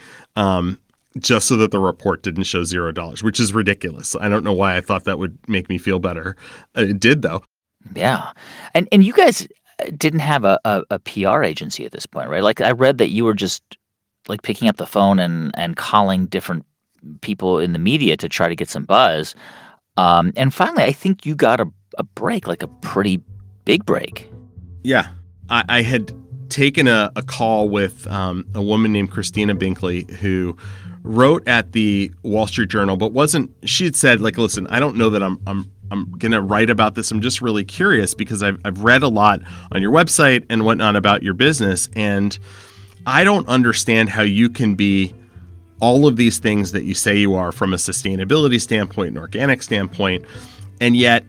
just so that the report didn't show $0, which is ridiculous. I don't know why I thought that would make me feel better. It did, though. Yeah. And you guys didn't have a PR agency at this point, right? Like I read that you were just like picking up the phone and calling different people in the media to try to get some buzz. And finally, I think you got a break, like a pretty big break. Yeah. I had taken a call with a woman named Christina Binkley who wrote at the Wall Street Journal, but she had said, like, listen, I don't know that I'm going to write about this. I'm just really curious because I've read a lot on your website and whatnot about your business. And I don't understand how you can be all of these things that you say you are from a sustainability standpoint, an organic standpoint, and yet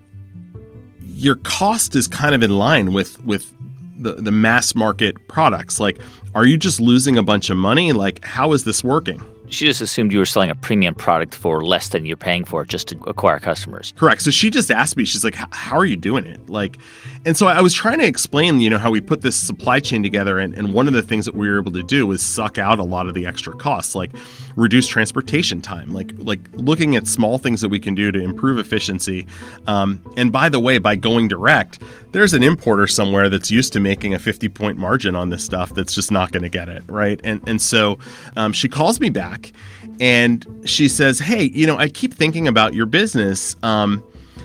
your cost is kind of in line with the mass market products. Like, are you just losing a bunch of money? Like, how is this working? She just assumed you were selling a premium product for less than you're paying for it just to acquire customers. Correct. So she just asked me, she's like, how are you doing it? Like, and so I was trying to explain, how we put this supply chain together. And one of the things that we were able to do was suck out a lot of the extra costs, like reduce transportation time, like looking at small things that we can do to improve efficiency. And by the way, by going direct, there's an importer somewhere that's used to making a 50-point margin on this stuff that's just not going to get it, right? And so she calls me back and she says, hey, I keep thinking about your business. And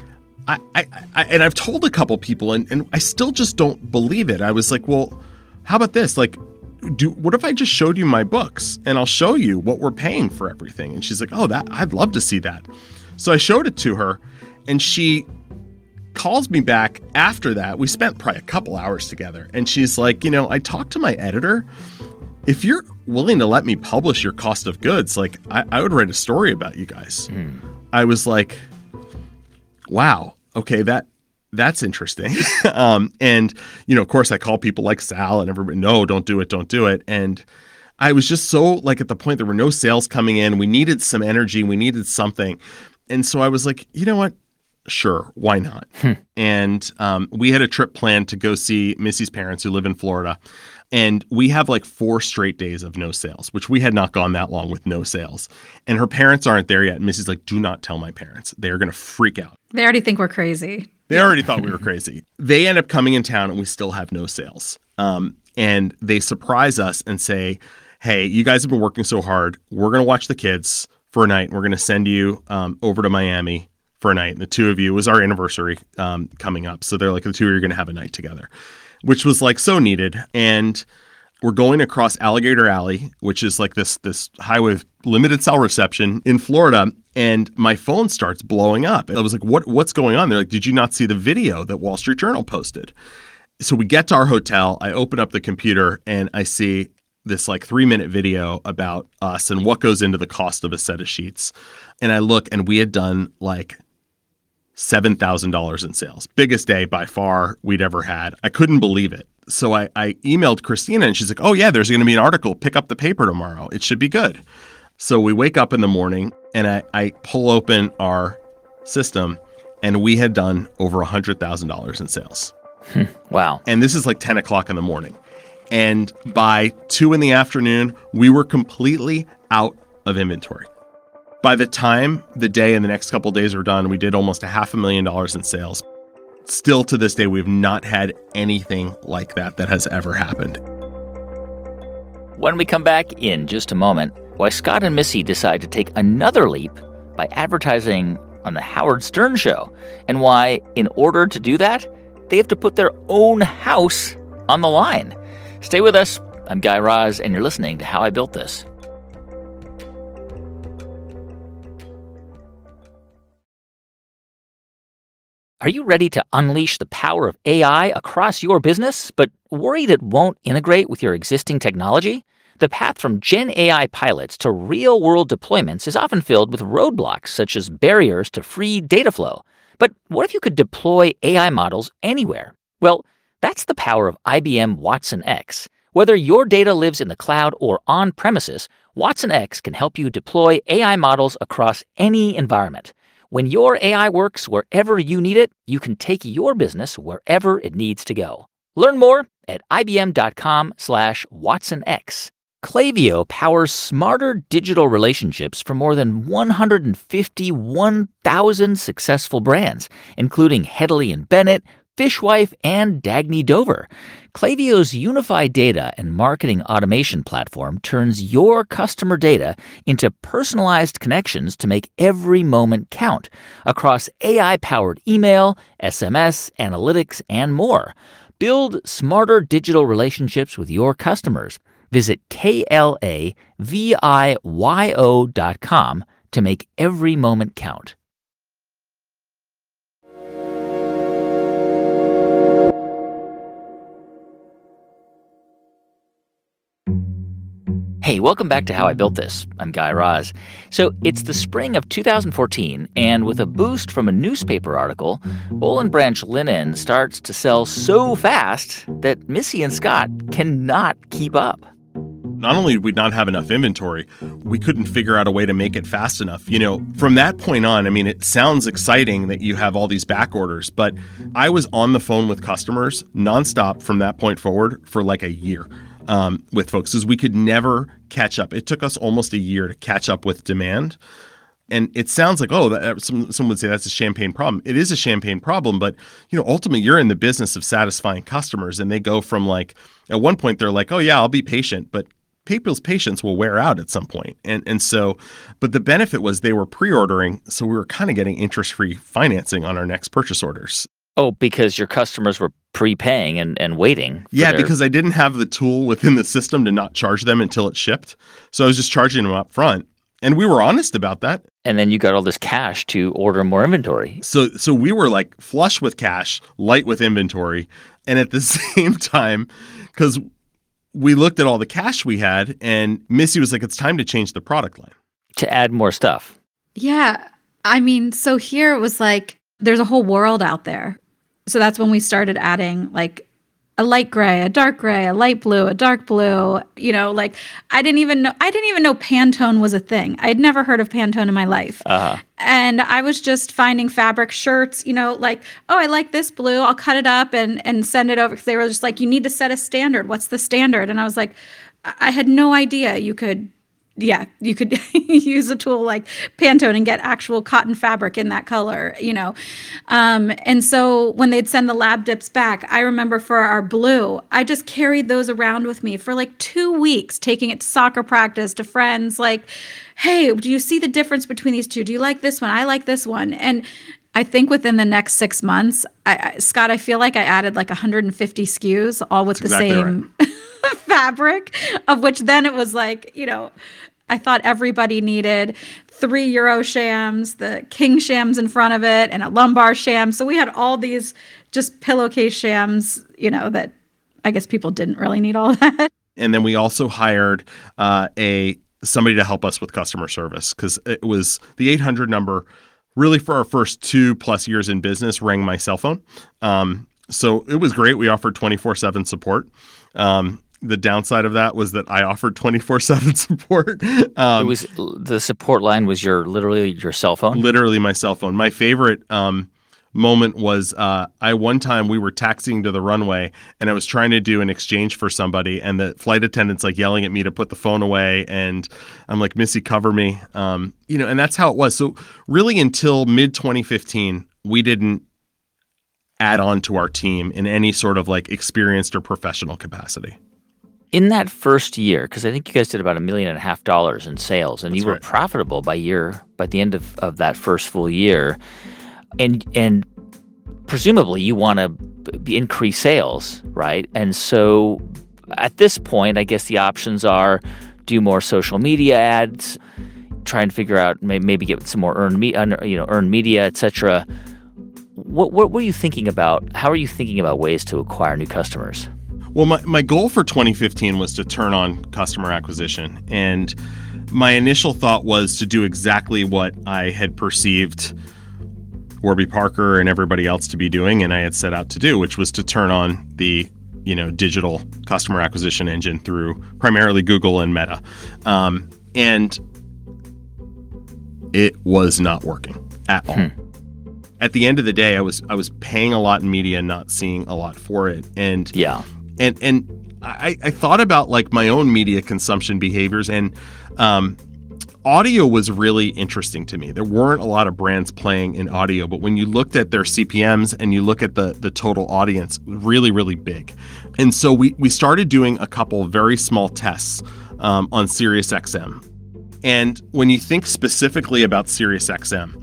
I've told a couple people and I still just don't believe it. I was like, well, how about this? Like, what if I just showed you my books and I'll show you what we're paying for everything? And she's like, oh, I'd love to see that. So I showed it to her and she calls me back after that. We spent probably a couple hours together. And she's like, I talked to my editor. If you're willing to let me publish your cost of goods, like I would write a story about you guys. I was like, wow, okay, that's interesting. And, of course I call people like Sal and everybody, no, don't do it. And I was just so like at the point there were no sales coming in. We needed some energy. We needed something. And so I was like, you know what? Sure, why not? And we had a trip planned to go see Missy's parents who live in Florida. And we have like 4 straight days of no sales, which we had not gone that long with no sales. And her parents aren't there yet. And Missy's like, do not tell my parents. They're going to freak out. They already think we're crazy. They already thought we were crazy. They end up coming in town and we still have no sales. And they surprise us and say, hey, you guys have been working so hard. We're going to watch the kids for a night. And we're going to send you over to Miami for a night. And the two of you, it was our anniversary coming up. So they're like, the two of you are going to have a night together, which was like so needed. And we're going across Alligator Alley, which is like this highway with limited cell reception in Florida. And my phone starts blowing up. I was like, what's going on? They're like, did you not see the video that Wall Street Journal posted? So we get to our hotel. I open up the computer and I see this like 3-minute video about us and what goes into the cost of a set of sheets. And I look, and we had done like $7,000 in sales. Biggest day by far we'd ever had. I couldn't believe it. So I emailed Christina, and she's like, oh yeah, there's going to be an article. Pick up the paper tomorrow. It should be good. So we wake up in the morning, and I pull open our system, and we had done over $100,000 in sales. Wow. And this is like 10 o'clock in the morning. And by 2 in the afternoon, we were completely out of inventory. By the time the day and the next couple of days were done, we did almost $500,000 in sales. Still to this day, we've not had anything like that has ever happened. When we come back in just a moment, why Scott and Missy decide to take another leap by advertising on the Howard Stern Show, and why, in order to do that, they have to put their own house on the line. Stay with us. I'm Guy Raz, and you're listening to How I Built This. Are you ready to unleash the power of AI across your business, but worried it won't integrate with your existing technology? The path from Gen AI pilots to real-world deployments is often filled with roadblocks, such as barriers to free data flow. But what if you could deploy AI models anywhere? Well, that's the power of IBM Watson X. Whether your data lives in the cloud or on premises, Watson X can help you deploy AI models across any environment. When your AI works wherever you need it, you can take your business wherever it needs to go. Learn more at ibm.com/WatsonX. Klaviyo powers smarter digital relationships for more than 151,000 successful brands, including Hedley & Bennett, Fishwife, and Dagny Dover. Klaviyo's unified data and marketing automation platform turns your customer data into personalized connections to make every moment count across AI-powered email, SMS, analytics, and more. Build smarter digital relationships with your customers. Visit KLAVIYO.com to make every moment count. Hey, welcome back to How I Built This. I'm Guy Raz. So it's the spring of 2014, and with a boost from a newspaper article, Boll & Branch linen starts to sell so fast that Missy and Scott cannot keep up. Not only did we not have enough inventory, we couldn't figure out a way to make it fast enough. You know, from that point on, I mean, it sounds exciting that you have all these back orders, but I was on the phone with customers nonstop from that point forward for like a year. With folks, because we could never catch up. It took us almost a year to catch up with demand. And it sounds like, some would say that's a champagne problem. It is a champagne problem, but ultimately you're in the business of satisfying customers, and they go from like, at one point they're like, oh yeah, I'll be patient, but people's patience will wear out at some point. And so, but the benefit was they were pre-ordering, so we were kind of getting interest-free financing on our next purchase orders. Oh, because your customers were prepaying and waiting. Because I didn't have the tool within the system to not charge them until it shipped. So I was just charging them up front. And we were honest about that. And then you got all this cash to order more inventory. So we were like flush with cash, light with inventory. And at the same time, because we looked at all the cash we had, and Missy was like, it's time to change the product line. To add more stuff. Yeah. I mean, so here it was like, there's a whole world out there. So that's when we started adding like a light gray, a dark gray, a light blue, a dark blue, like I didn't even know Pantone was a thing. I had never heard of Pantone in my life. Uh-huh. And I was just finding fabric shirts, like, oh, I like this blue. I'll cut it up and send it over. Because they were just like, you need to set a standard. What's the standard? And I was like, I had no idea you could use a tool like Pantone and get actual cotton fabric in that color, And so when they'd send the lab dips back, I remember for our blue, I just carried those around with me for like 2 weeks, taking it to soccer practice, to friends, like, hey, do you see the difference between these two? Do you like this one? I like this one. And I think within the next 6 months, Scott, I feel like I added like 150 SKUs, all with That's the exactly same fabric, of which then it was like, I thought everybody needed 3 Euro shams, the king shams in front of it, and a lumbar sham. So we had all these just pillowcase shams, that I guess people didn't really need all that. And then we also hired somebody to help us with customer service, because it was the 800 number really for our first 2+ years in business rang my cell phone. So it was great. We offered 24/7 support. The downside of that was that I offered 24/7 support. It was the support line was literally your cell phone? Literally my cell phone. My favorite moment was one time we were taxiing to the runway, and I was trying to do an exchange for somebody, and the flight attendant's like yelling at me to put the phone away, and I'm like, Missy, cover me. And that's how it was. So really until mid 2015, we didn't add on to our team in any sort of like experienced or professional capacity. In that first year, because I think you guys did about $1.5 million in sales, and you were profitable by the end of that first full year, and presumably you want to increase sales, right? And so at this point, I guess the options are do more social media ads, try and figure out maybe get some more earned media, etc. What were you thinking about? How are you thinking about ways to acquire new customers? Well, my goal for 2015 was to turn on customer acquisition. And my initial thought was to do exactly what I had perceived Warby Parker and everybody else to be doing, and I had set out to do, which was to turn on the digital customer acquisition engine through primarily Google and Meta. And it was not working at all. At the end of the day, I was paying a lot in media and not seeing a lot for it. And I thought about like my own media consumption behaviors, and audio was really interesting to me. There weren't a lot of brands playing in audio, but when you looked at their CPMs and you look at the total audience, really, really big. And so we started doing a couple of very small tests on SiriusXM. And when you think specifically about SiriusXM,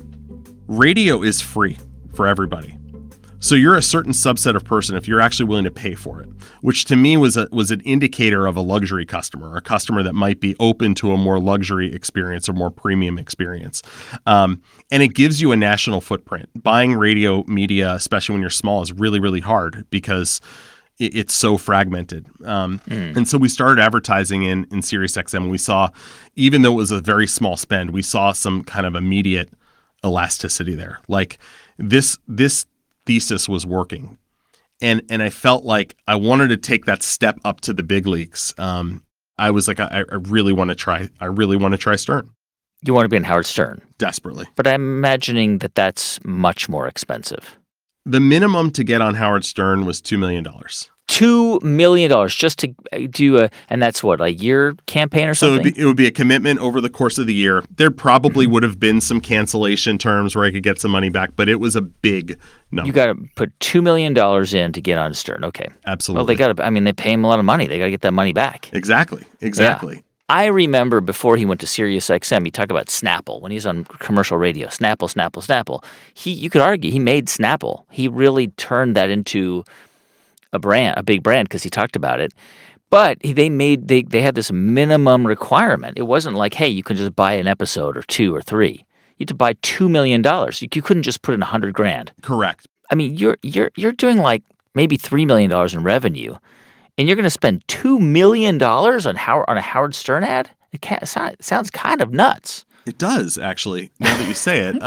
radio is free for everybody. So you're a certain subset of person if you're actually willing to pay for it, which to me was an indicator of a luxury customer, a customer that might be open to a more luxury experience or more premium experience. And it gives you a national footprint. Buying radio media, especially when you're small, is really, really hard because it's so fragmented. And so we started advertising in SiriusXM. We saw, even though it was a very small spend, we saw some kind of immediate elasticity there. Like this thesis was working. And I felt like I wanted to take that step up to the big leagues. I was like, I really want to try Stern. You want to be in Howard Stern? Desperately. But I'm imagining that that's much more expensive. The minimum to get on Howard Stern was $2 million. $2 million just to do and that's what, a year campaign or something? So it would be a commitment over the course of the year. There probably would have been some cancellation terms where I could get some money back, but it was a big number. You got to put $2 million in to get on Stern. Okay. Absolutely. Well, they pay him a lot of money. They got to get that money back. Exactly. Yeah. I remember before he went to SiriusXM, he talked about Snapple when he was on commercial radio. Snapple. You could argue he made Snapple. He really turned that into a big brand, because he talked about it. But they had this minimum requirement. It wasn't like, hey, you can just buy an episode or 2 or 3. You had to buy $2 million. You couldn't just put in $100,000. Correct. I mean, you're doing like maybe $3 million in revenue, and you're going to spend $2 million on a Howard Stern ad? It sounds kind of nuts. It does, actually, now that you say it.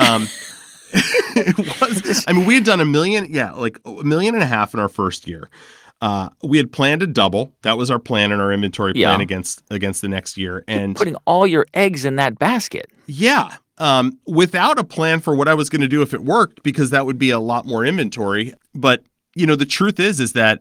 It was. I mean, we had done like $1.5 million in our first year. We had planned to double. That was our plan and our inventory plan against the next year. And you're putting all your eggs in that basket. Yeah. Without a plan for what I was going to do if it worked, because that would be a lot more inventory. But, the truth is that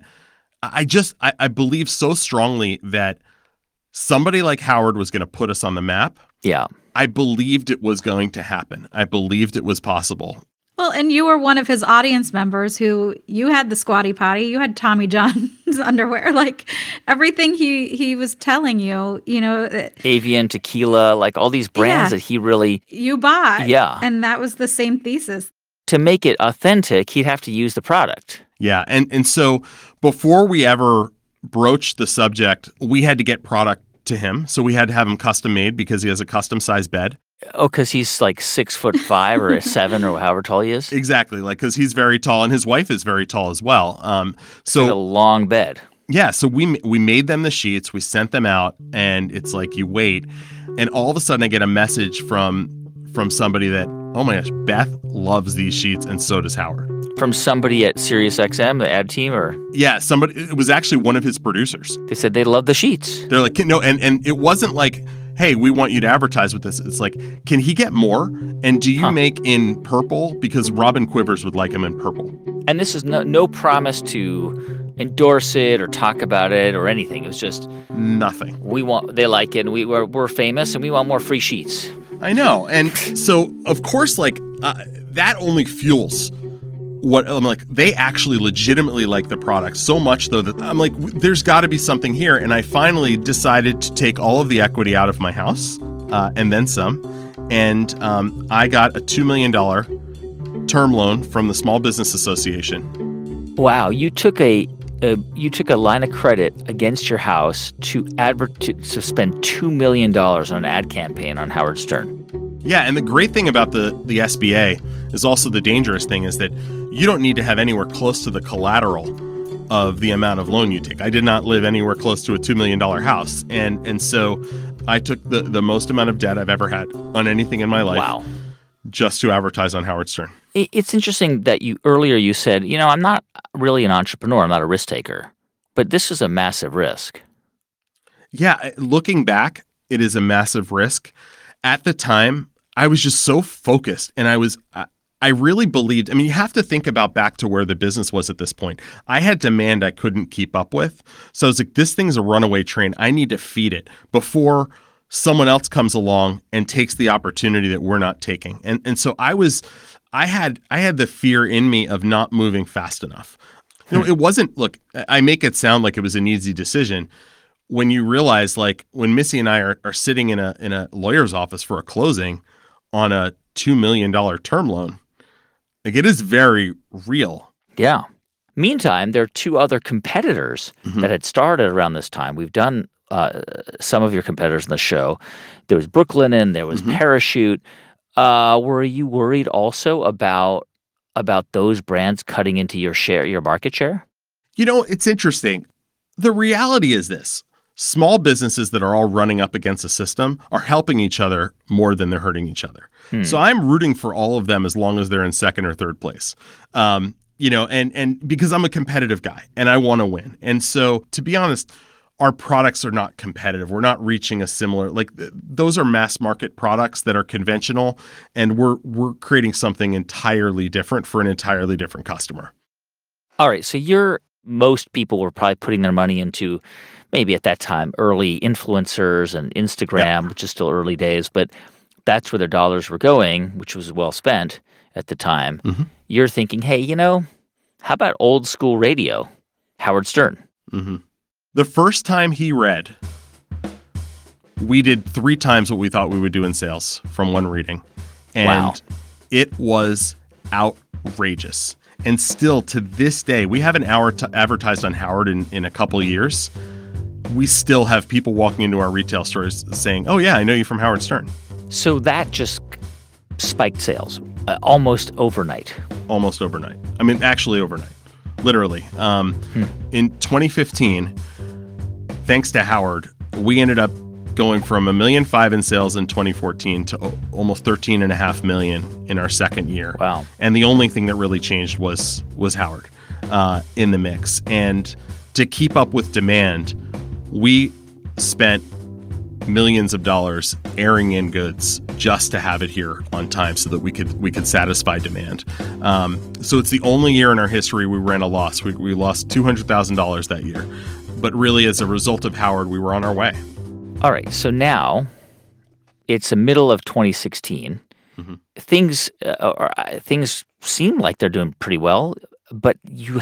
I believe so strongly that somebody like Howard was going to put us on the map. Yeah. I believed it was going to happen. I believed it was possible. Well, and you were one of his audience members who you had the Squatty Potty, you had Tommy John's underwear, like everything he was telling you, Avian, tequila, like all these brands that he really... You bought. Yeah. And that was the same thesis. To make it authentic, he'd have to use the product. Yeah. And so before we ever broached the subject, we had to get product to him. So we had to have him custom made because he has a custom sized bed. Oh, because he's like 6'5" or 7 or however tall he is? Exactly. Like, because he's very tall and his wife is very tall as well. So a long bed. Yeah, so we made them the sheets, we sent them out, and it's like you wait, and all of a sudden I get a message from somebody that, oh my gosh, Beth loves these sheets, and so does Howard. From somebody at SiriusXM, the ad team, or Yeah, somebody. It was actually one of his producers. they said they love the sheets. They're like, no, and it wasn't like, hey, we want you to advertise with this. It's like, can he get more? And do you make in purple? Because Robin Quivers would like him in purple. And this is no promise to endorse it or talk about it or anything. It was just Nothing. they like it, and we're famous, and we want more free sheets. I know. And so, of course, like that only fuels what I'm like. They actually legitimately like the product so much, though, that I'm like, there's got to be something here. And I finally decided to take all of the equity out of my house and then some. And I got a $2 million term loan from the Small Business Association. Wow, you took a line of credit against your house to spend $2 million on an ad campaign on Howard Stern. Yeah, and the great thing about the SBA is also the dangerous thing is that you don't need to have anywhere close to the collateral of the amount of loan you take. I did not live anywhere close to a $2 million house. And so I took the most amount of debt I've ever had on anything in my life. Wow. Just to advertise on Howard Stern. It's interesting that earlier you said, I'm not really an entrepreneur. I'm not a risk taker. But this is a massive risk. Yeah, looking back, it is a massive risk. At the time, I was just so focused, and I really believed. I mean, you have to think about back to where the business was at this point. I had demand I couldn't keep up with. So I was like, this thing's a runaway train. I need to feed it before someone else comes along and takes the opportunity that we're not taking. And so I had the fear in me of not moving fast enough. It wasn't, look, I make it sound like it was an easy decision. When you realize, like, when Missy and I are sitting in a lawyer's office for a closing on a $2 million term loan, like, it is very real. Yeah. Meantime, there are two other competitors that had started around this time. We've done some of your competitors in the show. There was Brooklinen, there was Parachute. Were you worried also about those brands cutting into your market share? It's interesting. The reality is this. Small businesses that are all running up against a system are helping each other more than they're hurting each other. So I'm rooting for all of them as long as they're in second or third place. And because I'm a competitive guy and I want to win. And so, to be honest, our products are not competitive. We're not reaching a similar, like, those are mass market products that are conventional, and we're creating something entirely different for an entirely different customer. All right. So most people were probably putting their money into, maybe at that time, early influencers and Instagram, which is still early days, but that's where their dollars were going, which was well spent at the time. You're thinking, hey, how about old school radio, Howard Stern? The first time he read, we did 3 times what we thought we would do in sales from one reading. And it was outrageous. And still to this day, we haven't advertised on Howard in a couple of years. We still have people walking into our retail stores saying, oh yeah, I know you from Howard Stern. So that just spiked sales almost overnight. Almost overnight. I mean, actually overnight. Literally. In 2015, thanks to Howard, we ended up going from $1.5 million in sales in 2014 to almost $13.5 million in our second year. Wow. And the only thing that really changed was Howard in the mix. And to keep up with demand, we spent millions of dollars airing in goods just to have it here on time so that we could satisfy demand. So it's the only year in our history we ran a loss. We lost $200,000 that year. But really, as a result of Howard, we were on our way. All right. So now it's the middle of 2016. Things seem like they're doing pretty well, but you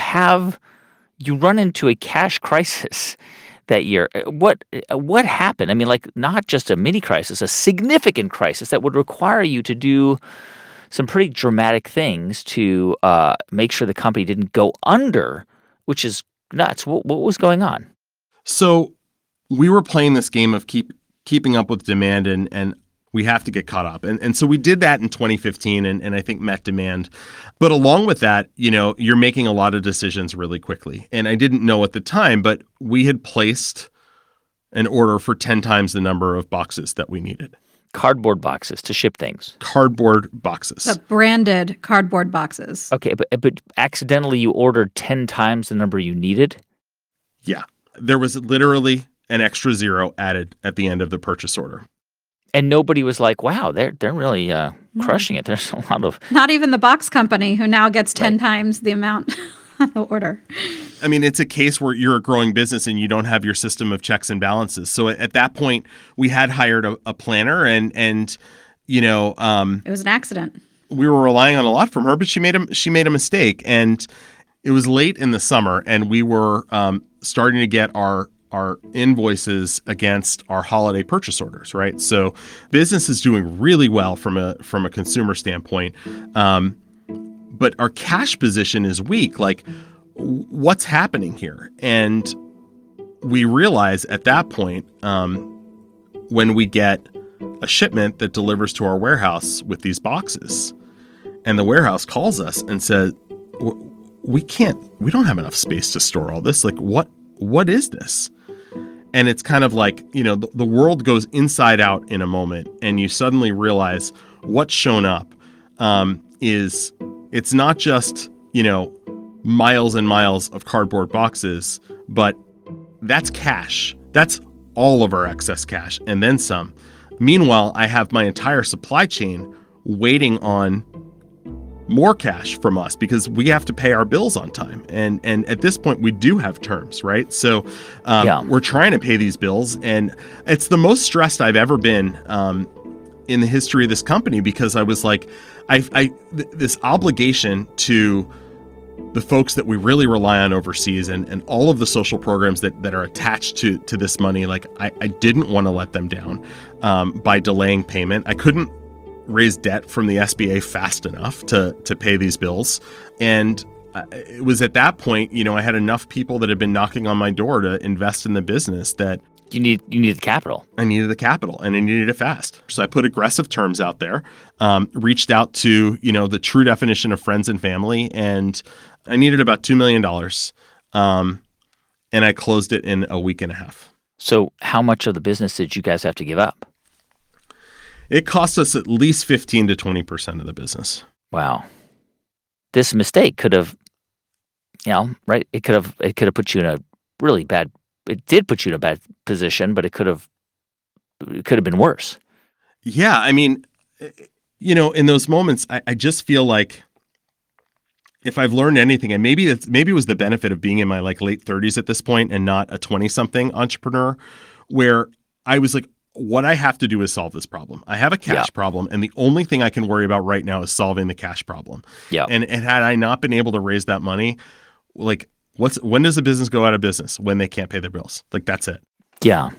run into a cash crisis that year. What happened? I mean, like, not just a mini crisis, a significant crisis that would require you to do some pretty dramatic things to make sure the company didn't go under, which is nuts. What was going on? So we were playing this game of keeping up with demand, and We have to get caught up. And so we did that in 2015 and I think met demand. But along with that, you're making a lot of decisions really quickly. And I didn't know at the time, but we had placed an order for 10 times the number of boxes that we needed. Cardboard boxes to ship things. Cardboard boxes. The branded cardboard boxes. Okay, but accidentally you ordered 10 times the number you needed? Yeah. There was literally an extra zero added at the end of the purchase order. And nobody was like, wow, they're really crushing it. There's a lot of... Not even the box company, who now gets 10 times the amount on the order. I mean, it's a case where you're a growing business and you don't have your system of checks and balances. So at that point, we had hired a planner and it was an accident. We were relying on a lot from her, but she made a mistake. And it was late in the summer and we were starting to get our invoices against our holiday purchase orders, right? So business is doing really well from a consumer standpoint. But our cash position is weak. Like, what's happening here? And we realize at that point, when we get a shipment that delivers to our warehouse with these boxes, and the warehouse calls us and says, we don't have enough space to store all this. Like, what is this? And it's kind of like, the world goes inside out in a moment, and you suddenly realize what's shown up it's not just, miles and miles of cardboard boxes, but that's cash. That's all of our excess cash and then some. Meanwhile, I have my entire supply chain waiting on more cash from us because we have to pay our bills on time. And at this point, we do have terms, right? So we're trying to pay these bills. And it's the most stressed I've ever been in the history of this company because I was like, this obligation to the folks that we really rely on overseas and all of the social programs that are attached to this money. Like I didn't want to let them down by delaying payment. I couldn't raise debt from the SBA fast enough to pay these bills. And it was at that point, I had enough people that had been knocking on my door to invest in the business that you need the capital. I needed the capital and I needed it fast. So I put aggressive terms out there, reached out to, the true definition of friends and family. And I needed about $2 million. And I closed it in a week and a half. So how much of the business did you guys have to give up? It cost us at least 15 to 20% of the business. Wow. This mistake could have, right? It could have put you in a really bad, it did put you in a bad position, but it could have been worse. Yeah. I mean, in those moments, I just feel like if I've learned anything, and maybe it was the benefit of being in my late 30s at this point and not a 20-something entrepreneur, where I was like, what I have to do is solve this problem. I have a cash problem, and the only thing I can worry about right now is solving the cash problem. Yeah. And had I not been able to raise that money, when does the business go out of business? When they can't pay their bills. That's it. Yeah.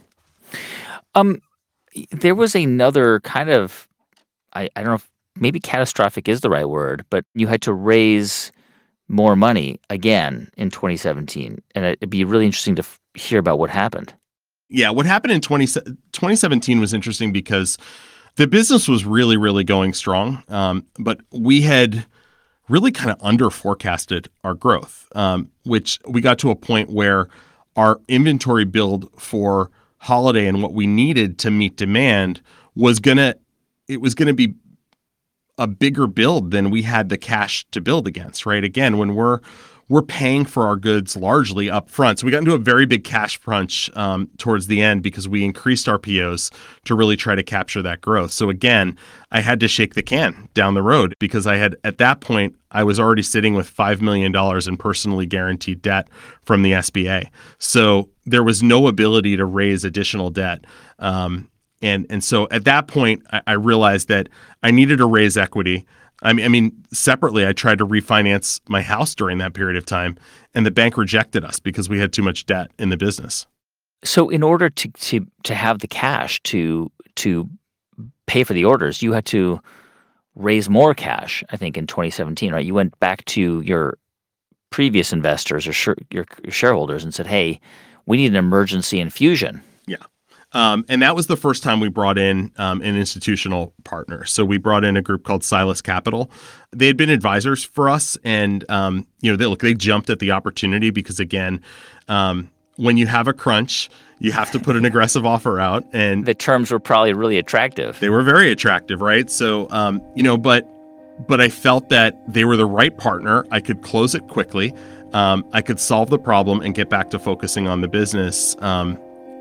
There was another kind of, I don't know if maybe catastrophic is the right word, but you had to raise more money again in 2017. And it'd be really interesting to hear about what happened. Yeah, what happened in 2017 was interesting because the business was really, really going strong, but we had really kind of under forecasted our growth, which we got to a point where our inventory build for holiday and what we needed to meet demand was gonna be a bigger build than we had the cash to build against, right? Again, when we're paying for our goods largely up front. So we got into a very big cash crunch towards the end because we increased our POs to really try to capture that growth. So again, I had to shake the can down the road because at that point, I was already sitting with $5 million in personally guaranteed debt from the SBA. So there was no ability to raise additional debt. And so at that point, I realized that I needed to raise equity. I mean, separately, I tried to refinance my house during that period of time, and the bank rejected us because we had too much debt in the business. So, in order to have the cash to pay for the orders, you had to raise more cash. I think in 2017, right? You went back to your previous investors or your shareholders and said, "Hey, we need an emergency infusion." Yeah. And that was the first time we brought in an institutional partner. So we brought in a group called Silas Capital. They had been advisors for us, and they jumped at the opportunity because, again, when you have a crunch, you have to put an aggressive offer out, and The terms were probably really attractive. they were very attractive, right? So, but I felt that they were the right partner. I could close it quickly. I could solve the problem and get back to focusing on the business. And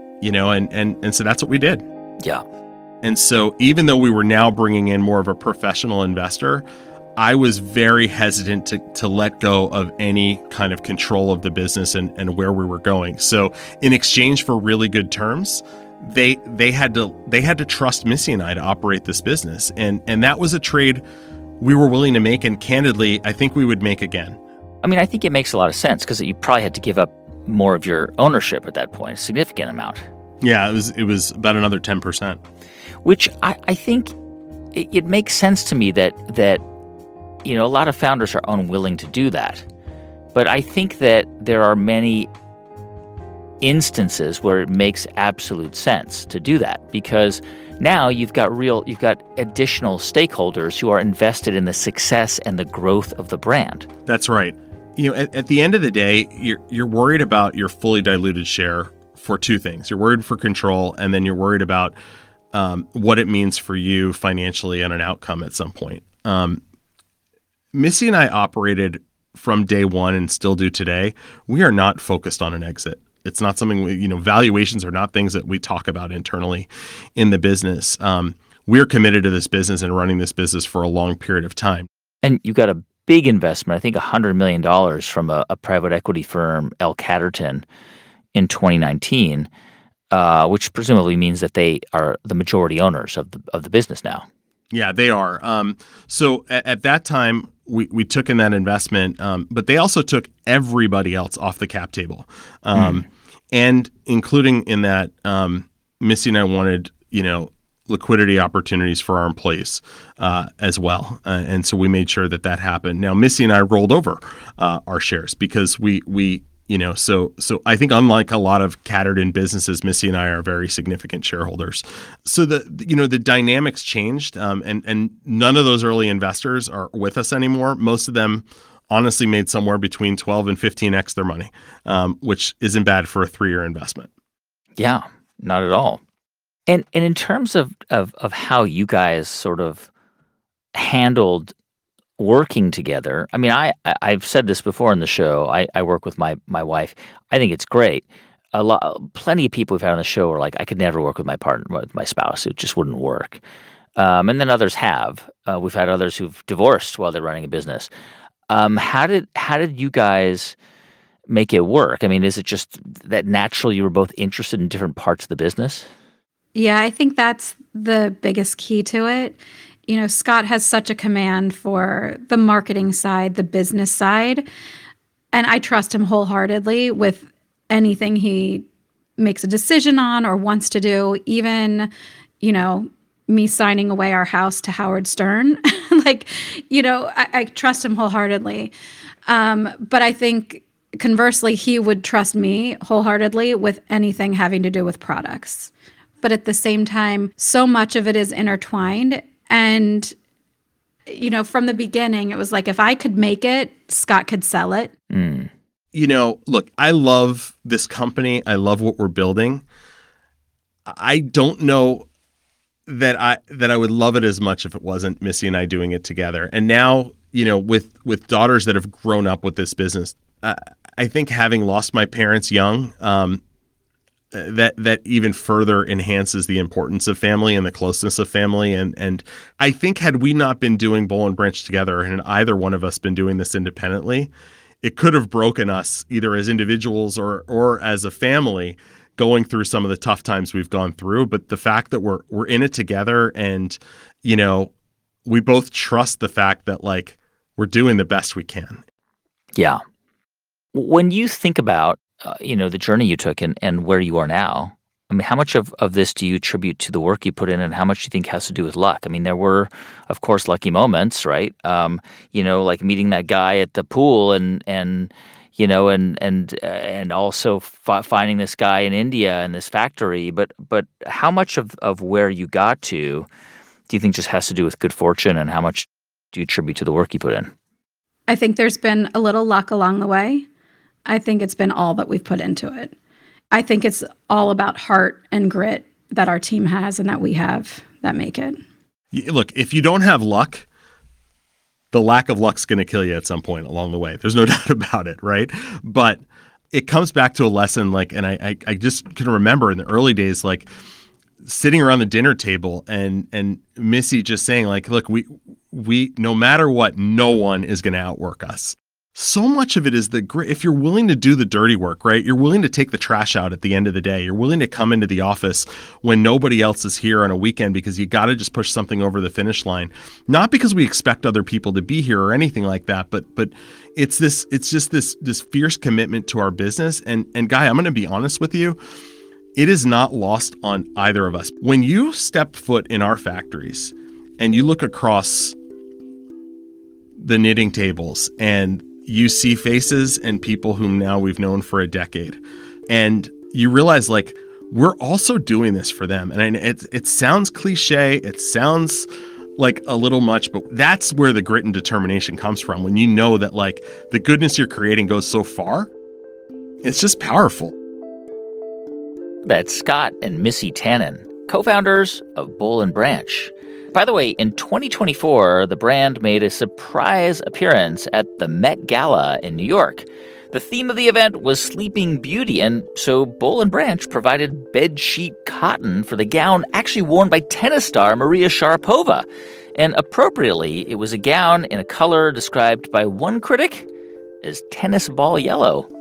so that's what we did. Yeah. And so even though we were now bringing in more of a professional investor, I was very hesitant to let go of any kind of control of the business and where we were going. So in exchange for really good terms, they had to trust Missy and I to operate this business. And that was a trade we were willing to make, and candidly, I think we would make again. I mean, I think it makes a lot of sense because you probably had to give up more of your ownership at that point, a significant amount. Yeah, it was about another 10%. Which I think it makes sense to me that a lot of founders are unwilling to do that. But I think that there are many instances where it makes absolute sense to do that, because now you've got additional stakeholders who are invested in the success and the growth of the brand. That's right. At the end of the day, you're worried about your fully diluted share for two things. You're worried for control, and then you're worried about what it means for you financially and an outcome at some point. Missy and I operated from day one and still do today. We are not focused on an exit. It's not something valuations are not things that we talk about internally in the business. We're committed to this business and running this business for a long period of time. And you got a big investment, I think $100 million from a private equity firm, L. Catterton, in 2019, which presumably means that they are the majority owners of the business now. Yeah, they are. So at that time, we took in that investment, but they also took everybody else off the cap table, and including in that, Missy and I wanted liquidity opportunities for our employees as well, and so we made sure that happened. Now, Missy and I rolled over our shares because we so I think unlike a lot of Catterton businesses, Missy and I are very significant shareholders. So the dynamics changed, and none of those early investors are with us anymore. Most of them honestly made somewhere between 12 and 15x their money, which isn't bad for a 3-year investment. Yeah, not at all. And in terms of how you guys sort of handled working together, I mean, I've said this before in the show. I work with my wife. I think it's great. Plenty of people we've had on the show are like, I could never work with my partner, with my spouse. It just wouldn't work. And then others have. We've had others who've divorced while they're running a business. How did you guys make it work? I mean, is it just that naturally you were both interested in different parts of the business? Yeah, I think that's the biggest key to it. Scott has such a command for the marketing side, the business side, and I trust him wholeheartedly with anything he makes a decision on or wants to do, even, me signing away our house to Howard Stern. I trust him wholeheartedly. But I think conversely, he would trust me wholeheartedly with anything having to do with products. But at the same time, so much of it is intertwined. And, from the beginning, it was like, if I could make it, Scott could sell it. Look, I love this company. I love what we're building. I don't know that I would love it as much if it wasn't Missy and I doing it together. And now, with daughters that have grown up with this business, I think having lost my parents young, that even further enhances the importance of family and the closeness of family. And I think had we not been doing Boll & Branch together and either one of us been doing this independently, it could have broken us either as individuals or as a family going through some of the tough times we've gone through. But the fact that we're in it together and, we both trust the fact that we're doing the best we can. Yeah. When you think about the journey you took and where you are now, I mean, how much of this do you attribute to the work you put in, and how much do you think has to do with luck? I mean, there were, of course, lucky moments, right? Like meeting that guy at the pool and and also finding this guy in India in this factory. But how much of where you got to do you think just has to do with good fortune, and how much do you attribute to the work you put in? I think there's been a little luck along the way. I think it's been all that we've put into it. I think it's all about heart and grit that our team has and that we have that make it. Look, if you don't have luck, the lack of luck's going to kill you at some point along the way. There's no doubt about it, right? But it comes back to a lesson, and I just can remember in the early days, sitting around the dinner table and Missy just saying, look, we no matter what, no one is going to outwork us. So much of it is if you're willing to do the dirty work, right? You're willing to take the trash out at the end of the day. You're willing to come into the office when nobody else is here on a weekend because you got to just push something over the finish line. Not because we expect other people to be here or anything like that, but it's just this fierce commitment to our business. And Guy, I'm going to be honest with you. It is not lost on either of us. When you step foot in our factories and you look across the knitting tables and you see faces and people whom now we've known for a decade, and you realize we're also doing this for them. And it sounds cliche. It sounds like a little much, but that's where the grit and determination comes from. When you know that the goodness you're creating goes so far, it's just powerful. That's Scott and Missy Tannen, co-founders of Boll & Branch. By the way, in 2024, the brand made a surprise appearance at the Met Gala in New York. The theme of the event was Sleeping Beauty, and so Boll & Branch provided bedsheet cotton for the gown actually worn by tennis star Maria Sharapova. And appropriately, it was a gown in a color described by one critic as tennis ball yellow.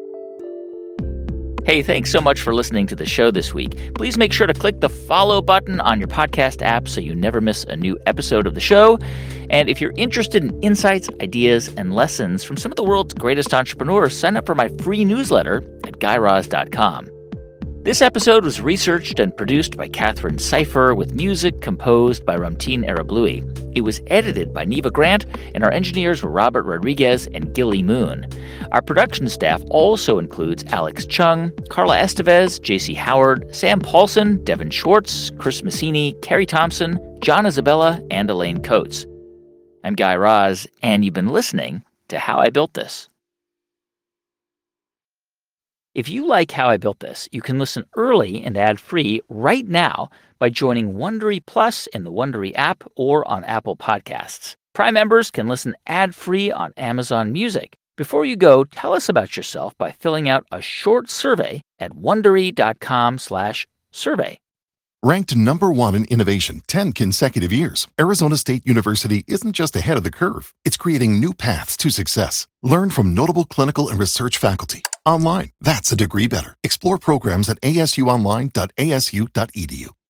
Hey, thanks so much for listening to the show this week. Please make sure to click the follow button on your podcast app so you never miss a new episode of the show. And if you're interested in insights, ideas, and lessons from some of the world's greatest entrepreneurs, sign up for my free newsletter at GuyRaz.com. This episode was researched and produced by Catherine Cipher with music composed by Ramtin Arablouei. It was edited by Neva Grant, and our engineers were Robert Rodriguez and Gilly Moon. Our production staff also includes Alex Chung, Carla Estevez, JC Howard, Sam Paulson, Devin Schwartz, Chris Massini, Carrie Thompson, John Isabella, and Elaine Coates. I'm Guy Raz, and you've been listening to How I Built This. If you like How I Built This, you can listen early and ad-free right now by joining Wondery Plus in the Wondery app or on Apple Podcasts. Prime members can listen ad-free on Amazon Music. Before you go, tell us about yourself by filling out a short survey at Wondery.com/survey. Ranked #1 in innovation 10 consecutive years, Arizona State University isn't just ahead of the curve. It's creating new paths to success. Learn from notable clinical and research faculty. Online, that's a degree better. Explore programs at asuonline.asu.edu.